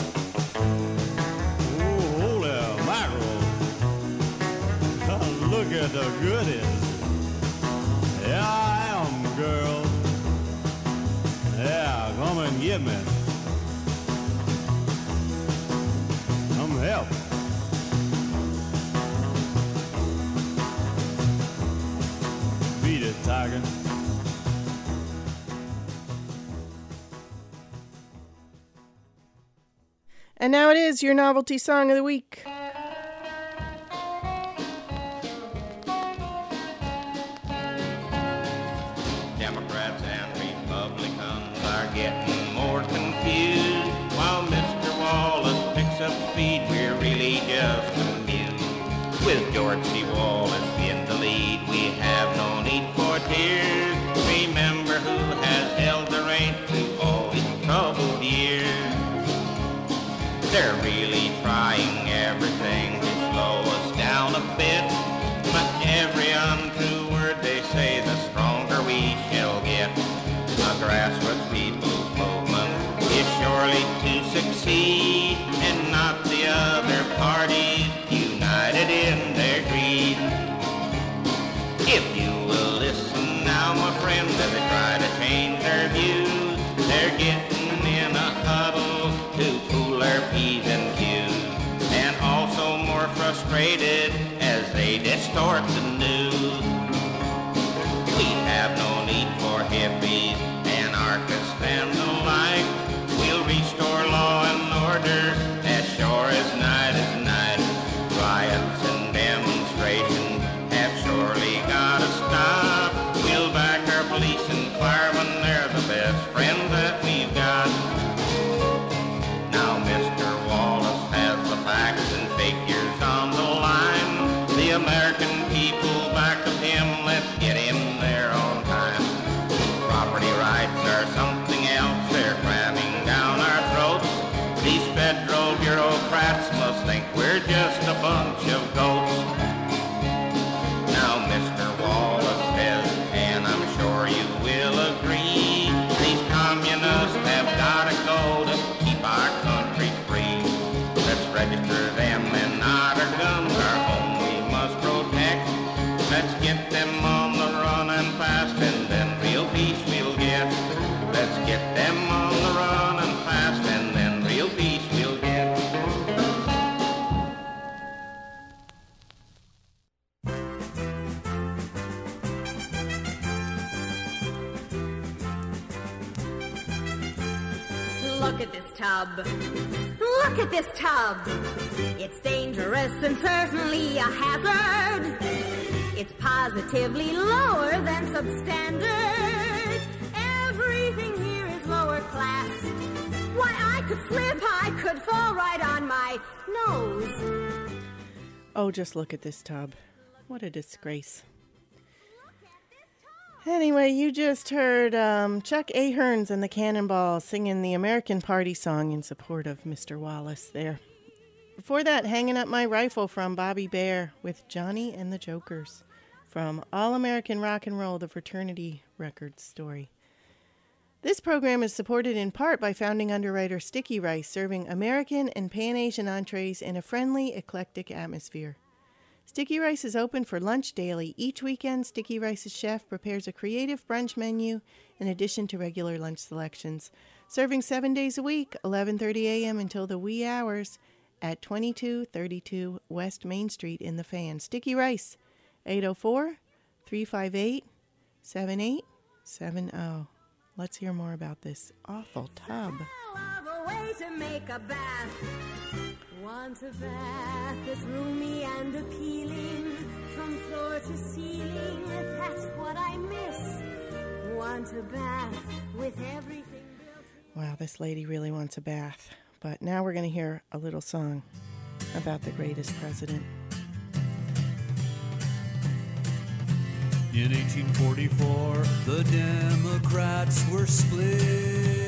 Oh, holy mackerel. Look at the goodies. Yeah, I am, girl. Yeah, come and get me. Come help. Beat it, Tiger. And now it is your novelty song of the week. Democrats and Republicans are getting more confused. While Mr. Wallace picks up speed, we're really just amused. With George C. Wallace in the lead, we have no need for tears. Remember who has held the reins through all these troubled years. They're really trying everything to slow us down a bit, but every untrue word they say, the stronger we shall get. A grassroots people's movement is surely to succeed, and not the other parties united in their greed. If you will listen now, my friend, as they try to change their views, they're getting in a huddle to cool their P's and Q's, and also more frustrated as they distort the news. We have no need for hippies, anarchists, and the like. We'll restore law and order as sure as night is night. Riots and demonstrations have surely gotta stop. We'll back our police and firemen, they're the best friends that we've got. Now ought to go to keep our country free. Let's register them and our guns, our home we must protect. Let's get them on the run and fast, and then real peace we'll get. Let's get them on the run and fast, and then real peace we'll get. Look at this tub. Look at this tub. It's dangerous and certainly a hazard. It's positively lower than substandard. Everything here is lower class. Why, I could slip, I could fall right on my nose. Oh, just look at this tub. What a disgrace. Anyway, you just heard Chuck Aherns and the Cannonballs singing the American Party song in support of Mr. Wallace there. Before that, Hanging Up My Rifle from Bobby Bare with Johnny and the Jokers from All American Rock and Roll, the Fraternity Records story. This program is supported in part by founding underwriter Sticky Rice, serving American and Pan-Asian entrees in a friendly, eclectic atmosphere. Sticky Rice is open for lunch daily. Each weekend, Sticky Rice's chef prepares a creative brunch menu in addition to regular lunch selections. Serving 7 days a week, 11:30 a.m. until the wee hours at 2232 West Main Street in the Fan. Sticky Rice, 804-358-7870. Let's hear more about this awful tub. A way to make a bath. Want a bath that's roomy and appealing, from floor to ceiling, that's what I miss. Want a bath with everything built. Wow, this lady really wants a bath. But now we're going to hear a little song about the greatest president. In 1844, the Democrats were split.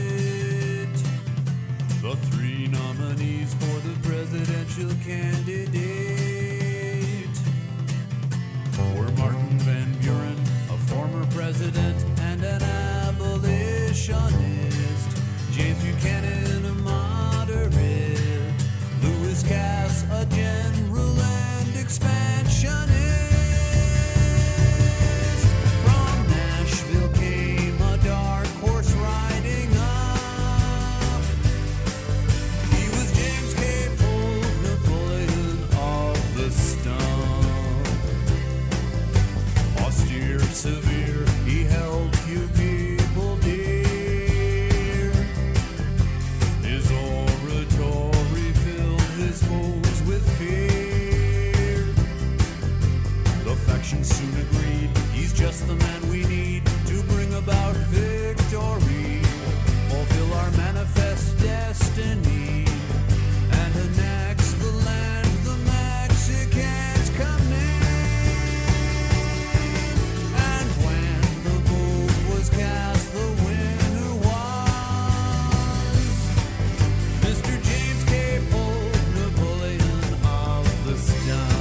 The three nominees for the presidential candidate were Martin Van Buren, a former president and an abolitionist, James Buchanan, a moderate, Lewis Cass, a general and expansionist. From Nashville came a dark horse riding up. He was James K. Polk, Napoleon of the Stump. Austere, severe, he held few people dear. His oratory filled his foes with fear. The factions soon agreed he's just the man we need to bring about victory, fulfill our manifest destiny, and annex the land the Mexicans command. And when the vote was cast, the winner was Mr. James K. Polk, Napoleon of the Stump.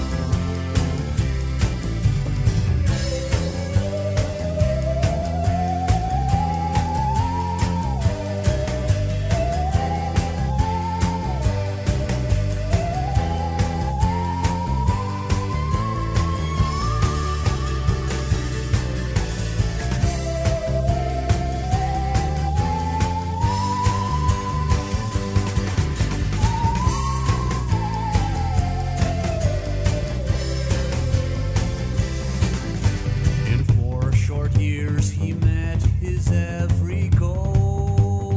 In 4 short years he met his every goal.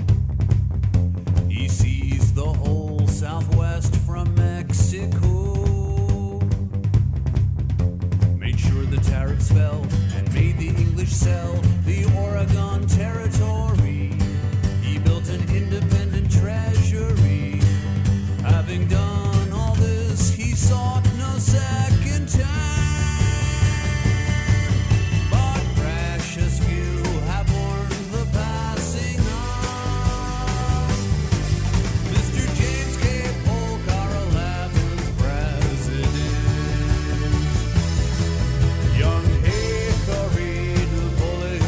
He seized the whole Southwest from Mexico, made sure the tariffs fell, and made the English sell the Oregon Territory. He built an independent treasury. Having done all this, he sought no second time. But precious few have mourned the passing of Mr. James K. Polk, our 11th president. Young Hickory, Napoleon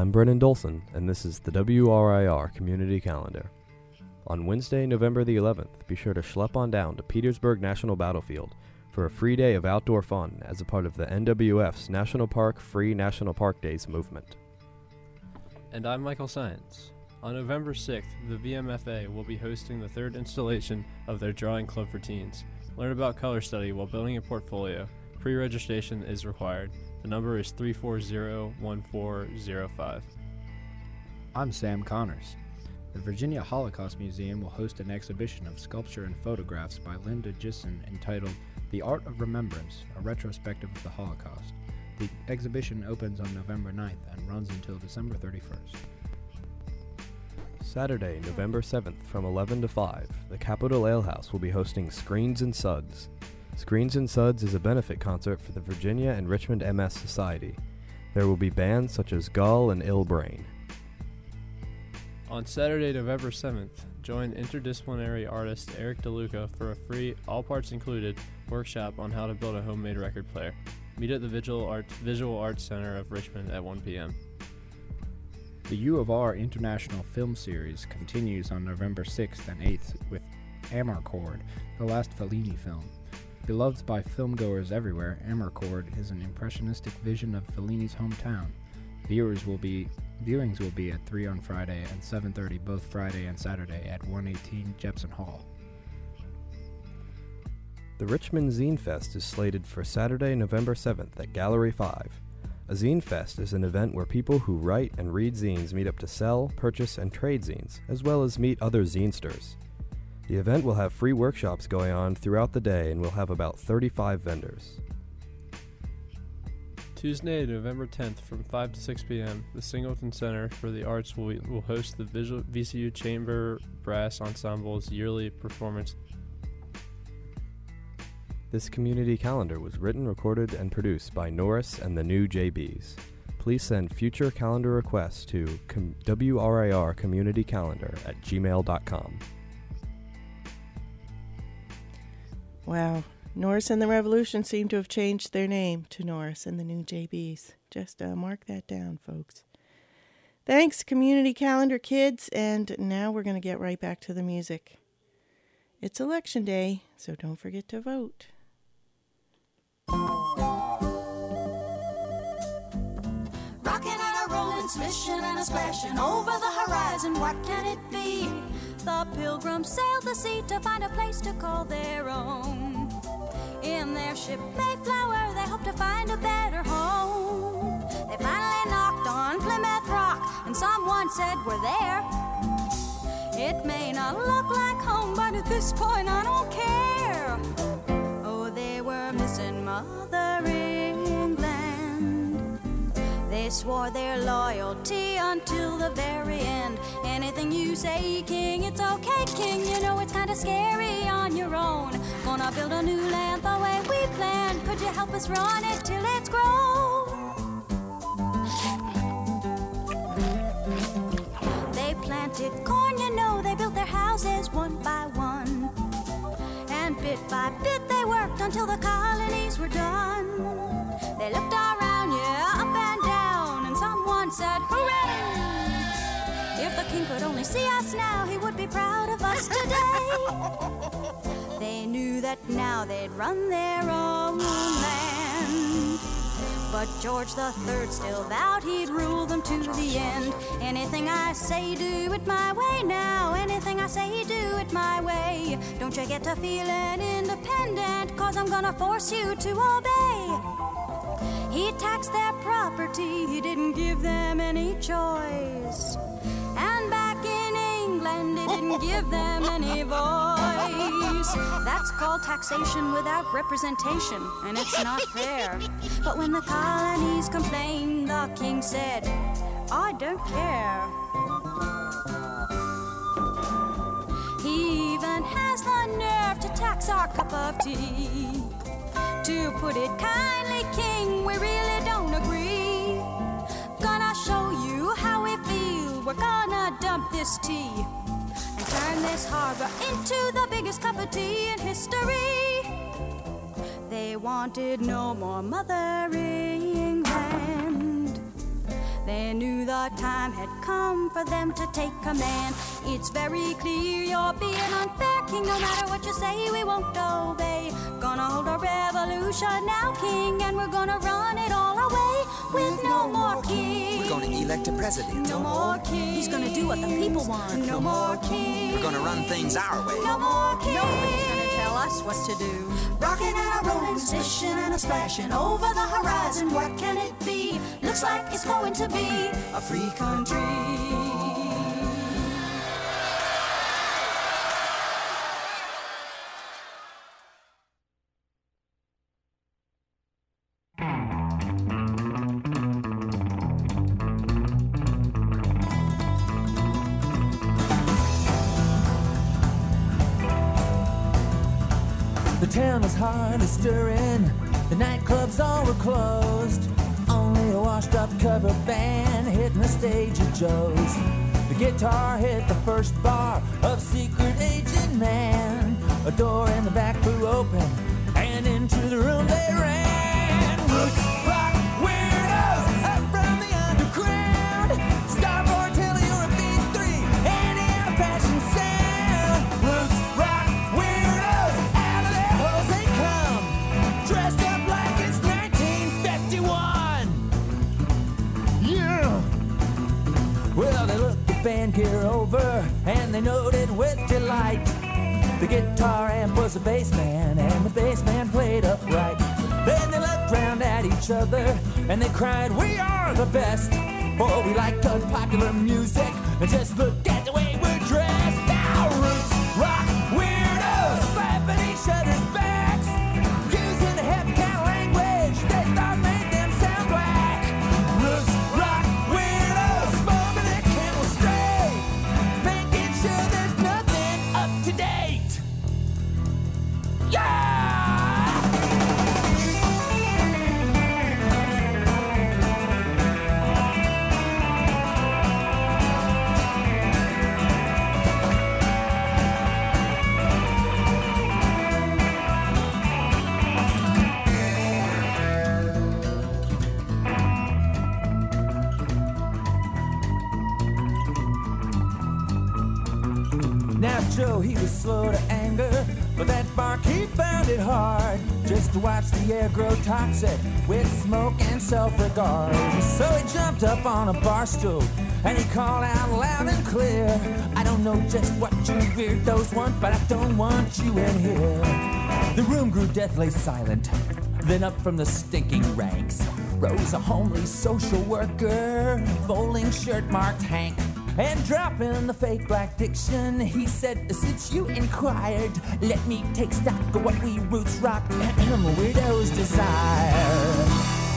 I'm Brennan Dolson, and this is the WRIR Community Calendar. On Wednesday, November the 11th, be sure to schlep on down to Petersburg National Battlefield for a free day of outdoor fun as a part of the NWF's National Park Free National Park Days movement. And I'm Michael Science. On November 6th, the VMFA will be hosting the third installation of their Drawing Club for Teens. Learn about color study while building a portfolio. Pre-registration is required. The number is 340-1405. I'm Sam Connors. The Virginia Holocaust Museum will host an exhibition of sculpture and photographs by Linda Gisson entitled The Art of Remembrance, a retrospective of the Holocaust. The exhibition opens on November 9th and runs until December 31st. Saturday, November 7th from 11 to 5, the Capitol Ale House will be hosting Screens and Suds. Screens and Suds is a benefit concert for the Virginia and Richmond MS Society. There will be bands such as Gull and Ill Brain. On Saturday, November 7th, join interdisciplinary artist Eric DeLuca for a free, all parts included, workshop on how to build a homemade record player. Meet at the Visual Arts Center of Richmond at 1 p.m. The U of R International Film Series continues on November 6th and 8th with Amarcord, the last Fellini film. Beloved by filmgoers everywhere, Amarcord is an impressionistic vision of Fellini's hometown. Viewings will be at 3 on Friday and 7:30 both Friday and Saturday at 118 Jepson Hall. The Richmond Zine Fest is slated for Saturday, November 7th at Gallery 5. A Zine Fest is an event where people who write and read zines meet up to sell, purchase, and trade zines, as well as meet other zinesters. The event will have free workshops going on throughout the day and will have about 35 vendors. Tuesday, November 10th from 5 to 6 p.m., the Singleton Center for the Arts will host the VCU Chamber Brass Ensemble's yearly performance. This community calendar was written, recorded, and produced by Norris and the New JBs. Please send future calendar requests to WRIRcommunitycalendar@gmail.com. Wow. Norris and the Revolution seem to have changed their name to Norris and the New JBs. Just mark that down, folks. Thanks, community calendar kids, and now we're going to get right back to the music. It's election day, so don't forget to vote. Rocking and a rolling, smishing and a splashing over the horizon, what can it be? The pilgrims sailed the sea to find a place to call their own. In their ship Mayflower, they hope to find a better home. They finally knocked on Plymouth Rock, and someone said, "We're there." It may not look like home, but at this point I don't care. Oh, they were missing Mother England. They swore their loyalty until the very end. Anything you say, King, it's okay, King. You know it's kinda scary on your own. Gonna build a new land the way we planned. Could you help us run it till it's grown? They planted corn, you know, they built their houses one by one. And bit by bit they worked until the colonies were done. They looked around, yeah, up and down, and someone said, "Hooray!" If the king could only see us now, he would be proud of us today. They knew that now they'd run their own land. But George III still vowed he'd rule them to the end. Anything I say, do it my way now. Anything I say, do it my way. Don't you get to feeling independent, 'cause I'm gonna force you to obey. He taxed their property, he didn't give them any choice. And back in England, he didn't give them any voice. That's called taxation without representation, and it's not fair. But when the colonies complained, the king said, "I don't care." He even has the nerve to tax our cup of tea. To put it kindly, King, we really don't agree. Gonna show you how we feel. We're gonna dump this tea and turn this harbor into the biggest cup of tea in history. They wanted no more Mother England. They knew the time had come for them to take command. It's very clear you're being unfair, King. No matter what you say, we won't obey. Gonna hold a revolution now, King, and we're gonna run it all away with no more king. We're gonna elect a president. No more king. He's gonna do what the people want. No more king. We're gonna run things our way. No more king. Nobody's gonna tell us what to do. Rocking and a rolling, slishing and a splashing over the horizon. What can it be? Looks like it's going to be a free country. The town was hardly stirring, the nightclubs all were closed. Only a washed-up cover band hitting the stage of Joe's. The guitar hit the first bar of Secret Agent Man. A door in the back flew open, and into the room they ran. Roots, rock, weirdos, up from the underground. Starboard till you're a B3, and in a fashion sound. Roots, rock, weirdos, out of their holes they come, dressed up like it's 1951. Yeah. Well, they looked the band gear over, and they noted with delight the guitar amp was a bass man, and the bass man played upright. Then they looked round at each other, and they cried, "We are the best!" For we like unpopular music, and just look at the way we're dressed. Now roots, rock, weirdos, slapping each other's backs, using the heavy kind of language they thought made them sound black. Roots, rock, weirdos, smoking their camel straight, making sure there's nothing up to date. Yeah! Now Joe, he was slow to anger, but that barkeep found it hard just to watch the air grow toxic with smoke and self-regard. So he jumped up on a bar stool and he called out loud and clear, "I don't know just what you weirdos want, but I don't want you in here." The room grew deathly silent. Then up from the stinking ranks rose a homely social worker, bowling shirt marked Hank. And dropping the fake black diction, he said, "Since you inquired, let me take stock of what we roots rock and weirdos desire."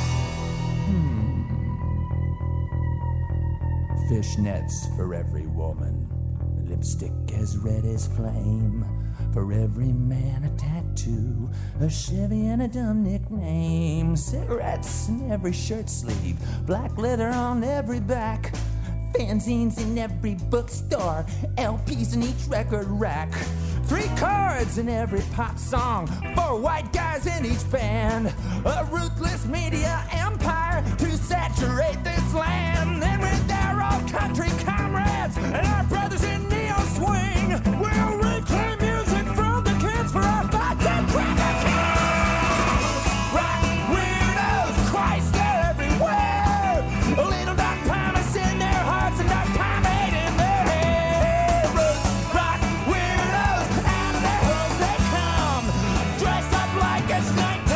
Fishnets for every woman, lipstick as red as flame. For every man a tattoo, a Chevy and a dumb nickname. Cigarettes in every shirt sleeve, black leather on every back. Fanzines in every bookstore, LPs in each record rack. 3 cards in every pop song, 4 white guys in each band. A ruthless media empire to saturate this land. And with our old country comrades and our brothers in neo swing, we'll reclaim music from the kids for our fight-time cracker kings. Rock weirdos, Christ, they're everywhere. A little dark promise in their hearts and dark pomade in their hair. Roots, rock weirdos, out of their holes they come, dressed up like it's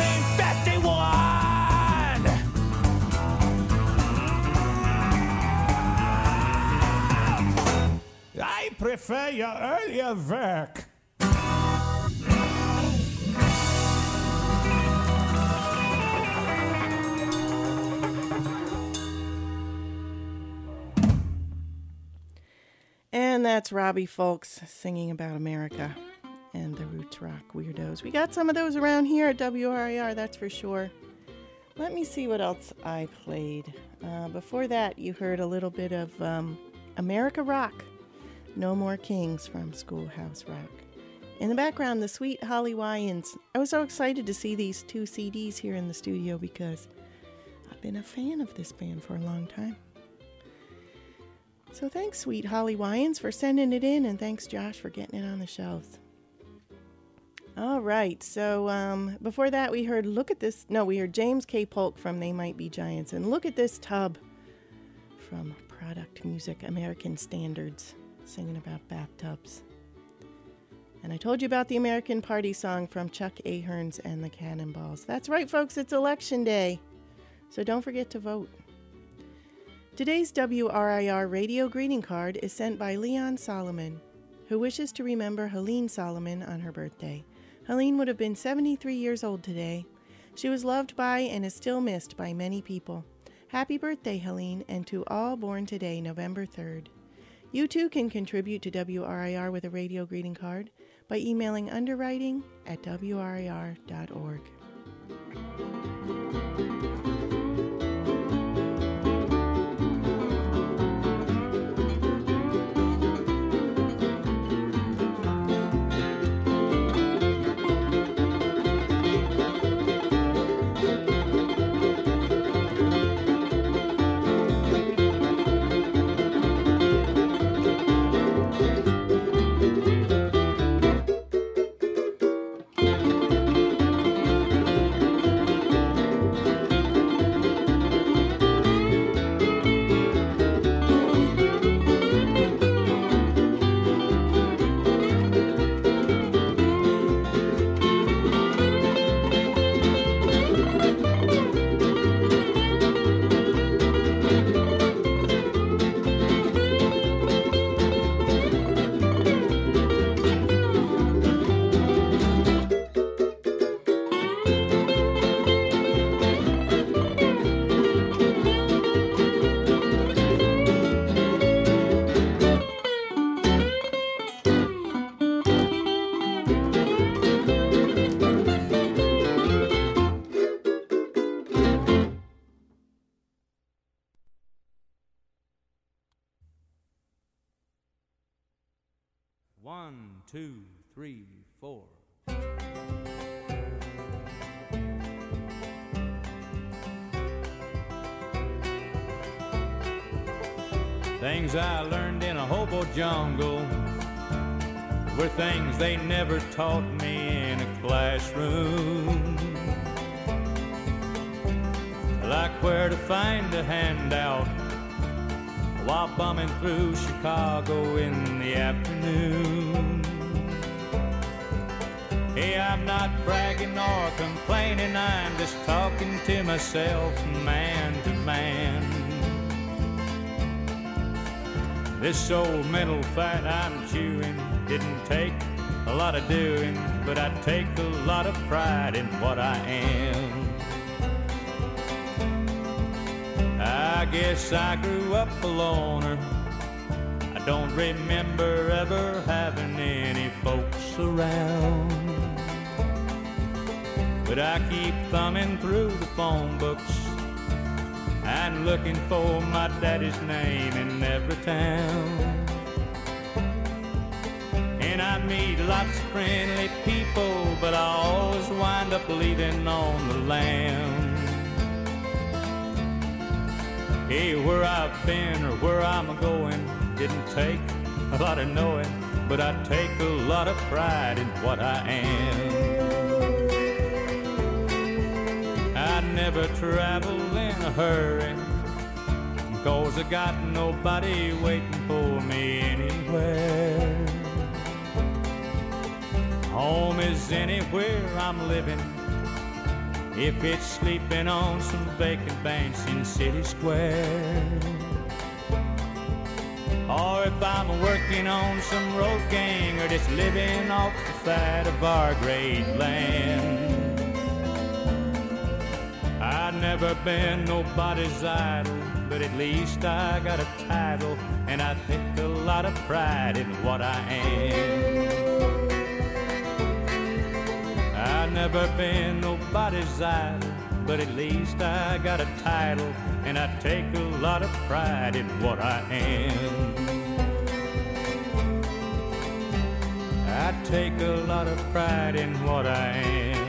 1951. I prefer your earlier work. And that's Robbie Folks singing about America and the roots rock weirdos. We got some of those around here at WRIR, that's for sure. Let me see what else I played. Before that, you heard a little bit of America Rock, No More Kings from Schoolhouse Rock. In the background, the Sweet Holly Wyans. I was so excited to see these 2 CDs here in the studio because I've been a fan of this band for a long time. So thanks, sweet Holly Wyans, for sending it in, and thanks, Josh, for getting it on the shelves. All right, so before that we heard we heard James K. Polk from They Might Be Giants, and Look at This Tub from Product Music American Standards, singing about bathtubs. And I told you about the American Party song from Chuck Aherns and the Cannonballs. That's right, folks, it's Election Day, so don't forget to vote. Today's WRIR radio greeting card is sent by Leon Solomon, who wishes to remember Helene Solomon on her birthday. Helene would have been 73 years old today. She was loved by and is still missed by many people. Happy birthday, Helene, and to all born today, November 3rd. You too can contribute to WRIR with a radio greeting card by emailing underwriting@wrir.org. One, two, three, four. Things I learned in a hobo jungle were things they never taught me in a classroom. Like where to find a handout while bumming through Chicago in the afternoon. Hey, I'm not bragging or complaining, I'm just talking to myself man to man. This old mental fat I'm chewing didn't take a lot of doing, but I take a lot of pride in what I am. I guess I grew up a loner. I don't remember ever having any folks around. But I keep thumbing through the phone books and looking for my daddy's name in every town. And I meet lots of friendly people, but I always wind up leaving on the lam. Hey, where I've been or where I'm going didn't take a lot of knowing, but I take a lot of pride in what I am. I never travel in a hurry, 'cause I got nobody waiting for me anywhere. Home is anywhere I'm living, if it's sleeping on some vacant bench in City Square, or if I'm working on some road gang, or just living off the fat of our great land. I've never been nobody's idol, but at least I got a title, and I take a lot of pride in what I am. I've never been nobody's idol, but at least I got a title, and I take a lot of pride in what I am. I take a lot of pride in what I am.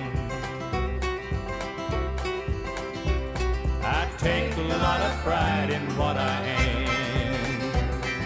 I take a lot of pride in what I am.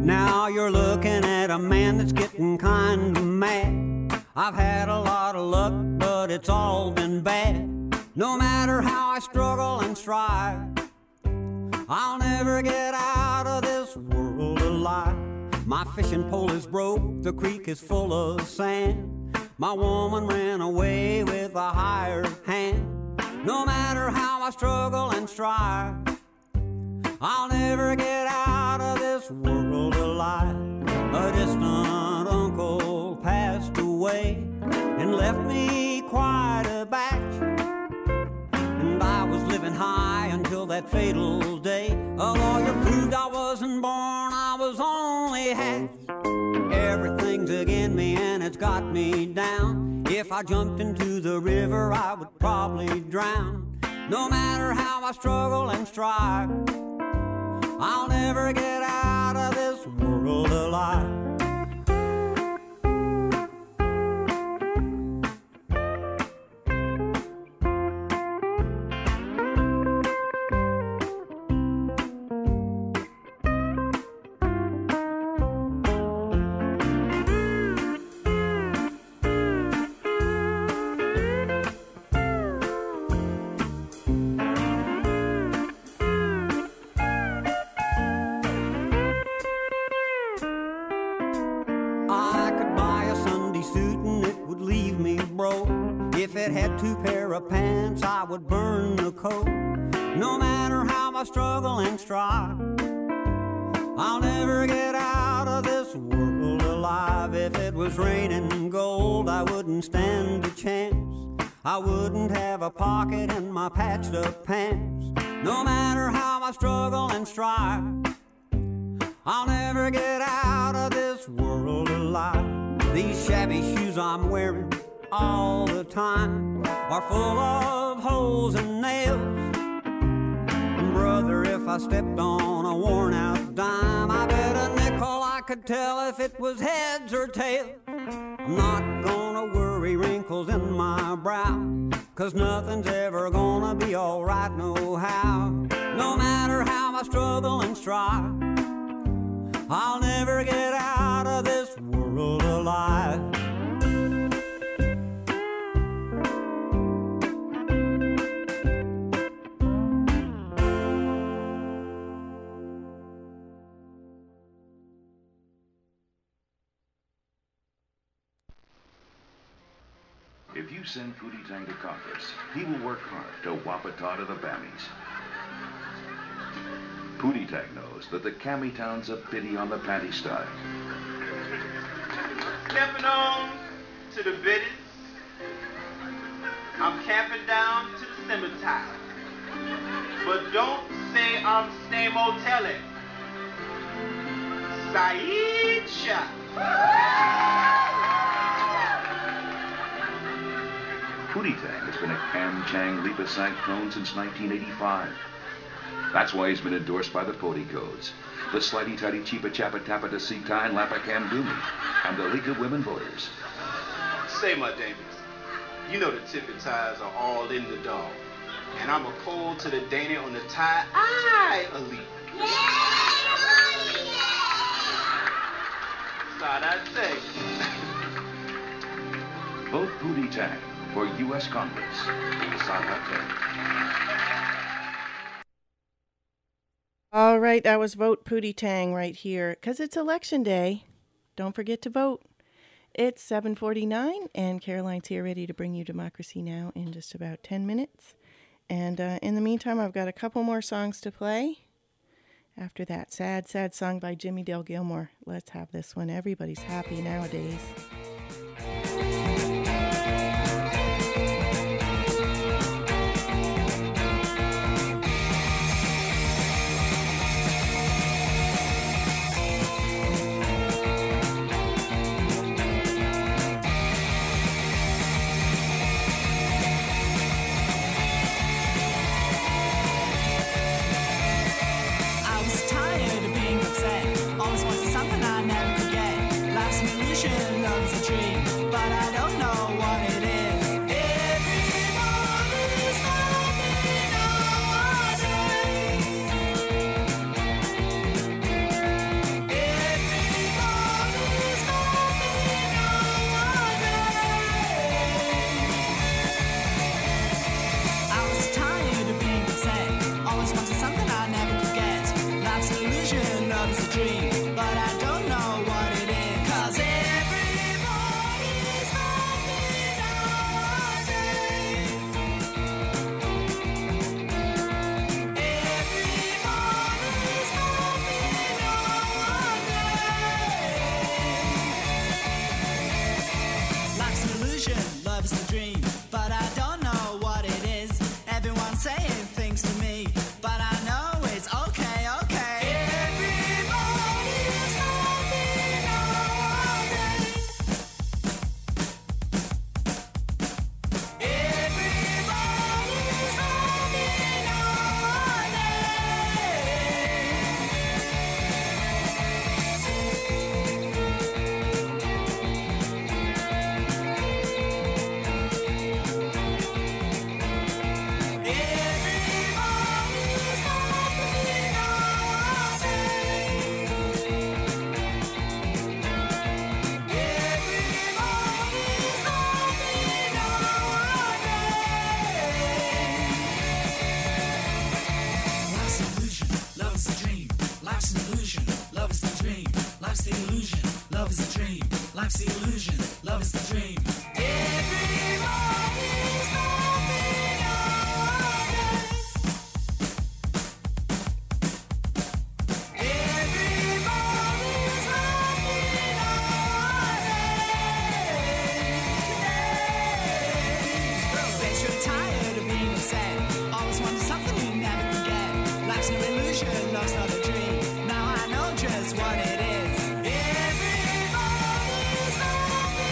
Now you're looking at a man that's getting kind of mad. I've had a lot of luck, but it's all been bad. No matter how I struggle and strive, I'll never get out of this world alive. My fishing pole is broke, the creek is full of sand. My woman ran away with a hired hand. No matter how I struggle and strive, I'll never get out of this world alive. A distant uncle passed away and left me quite a batch. And I was living high until that fatal day. A lawyer proved I wasn't born, I was only hatched. Everything's against me and it's got me down. If I jumped into the river, I would probably drown. No matter how I struggle and strive, I'll never get out of this world alive. If it had 2 pair of pants, I would burn the coat. No matter how I struggle and strive, I'll never get out of this world alive. If it was raining gold, I wouldn't stand a chance. I wouldn't have a pocket in my patched up pants. No matter how I struggle and strive, I'll never get out of this world alive. These shabby shoes I'm wearing all the time are full of holes and nails. Brother, if I stepped on a worn out dime, I bet a nickel I could tell if it was heads or tails. I'm not gonna worry wrinkles in my brow, 'cause nothing's ever gonna be alright no how. No matter how I struggle and strive, I'll never get out of this world alive. If you send Pootie Tang to Congress, he will work hard to Wapata to the Bammies. Pootie Tang knows that the Cammy Town's a pity on the panty style. Camping on to the biddies. I'm camping down to the cemetery. But don't say I'm same old telling. Saeed Shah. Pootie Tang has been a Cam Chang Lipa Sank clone since 1985. That's why he's been endorsed by the Pody Codes, the Slighty Tighty Cheepa Chappa Tappa to Sita and Lapa Cam Doomy, and the League of Women Voters. Say, my Davis, you know the tippy ties are all in the dog. And I'm a cold to the Dana on the tie. I elite. Thought I'd say. Vote Pootie Tang for U.S. Congress. All right, that was Vote Pootie Tang right here, because it's election day. Don't forget to vote. It's 7:49, and Caroline's here ready to bring you Democracy Now! In just about 10 minutes. And in the meantime, I've got a couple more songs to play. After that sad, sad song by Jimmy Dale Gilmore. Let's have this one. Everybody's happy nowadays. Of the illusion, love is a dream. Life's the illusion, love is the dream. Everybody's happy nowadays. Everybody's happy nowadays. Bet you're tired of being upset. Always wanted something you never could get. Life's no illusion, love's not a dream. Now I know just what it is. Everybody's happy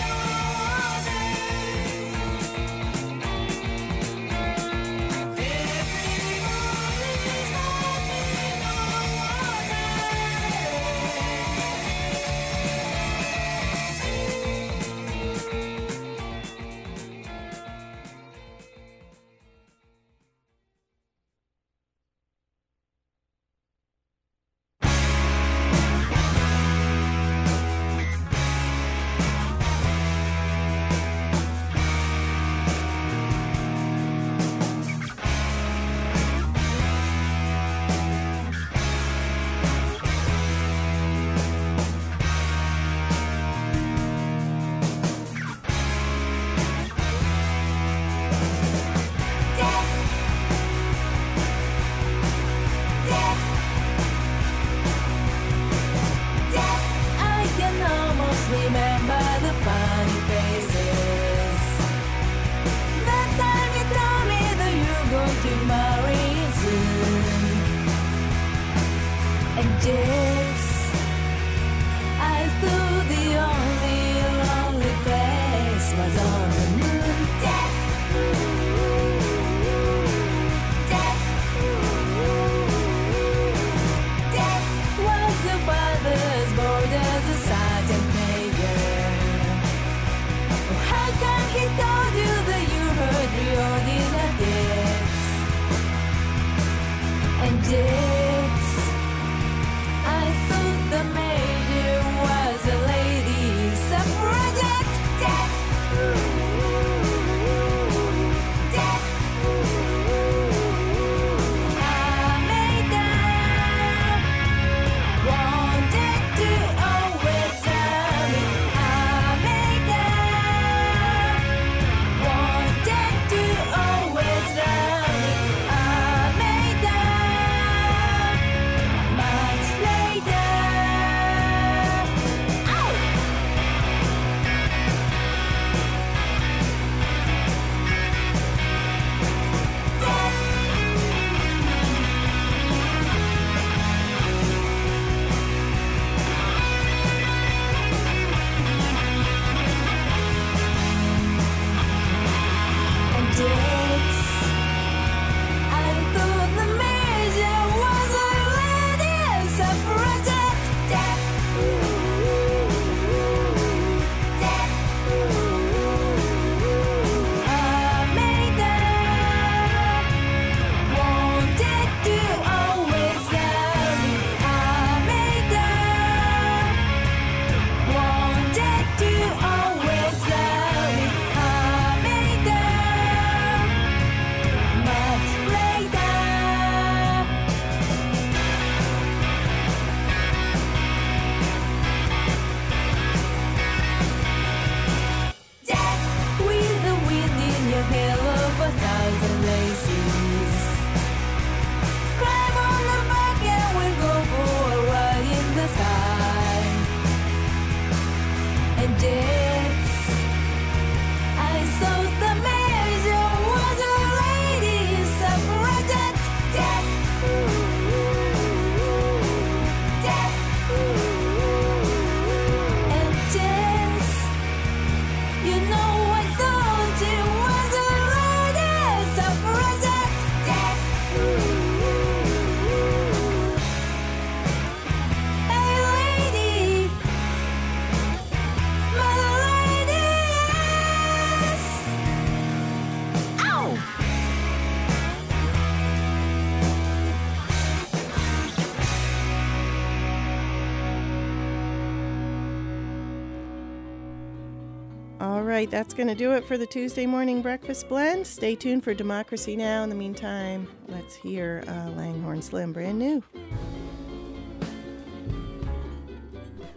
All right, that's going to do it for the Tuesday Morning Breakfast Blend. Stay tuned for Democracy Now! In the meantime, let's hear Langhorne Slim, brand new.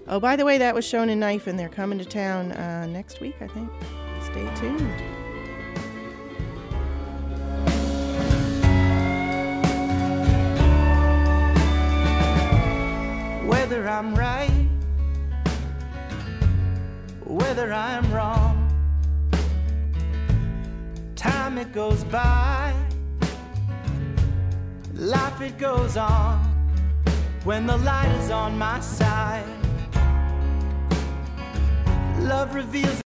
Oh, by the way, that was shown in Knife, and they're coming to town next week, I think. Stay tuned. Whether I'm right, whether I'm wrong, time it goes by, life it goes on, when the light is on my side, love reveals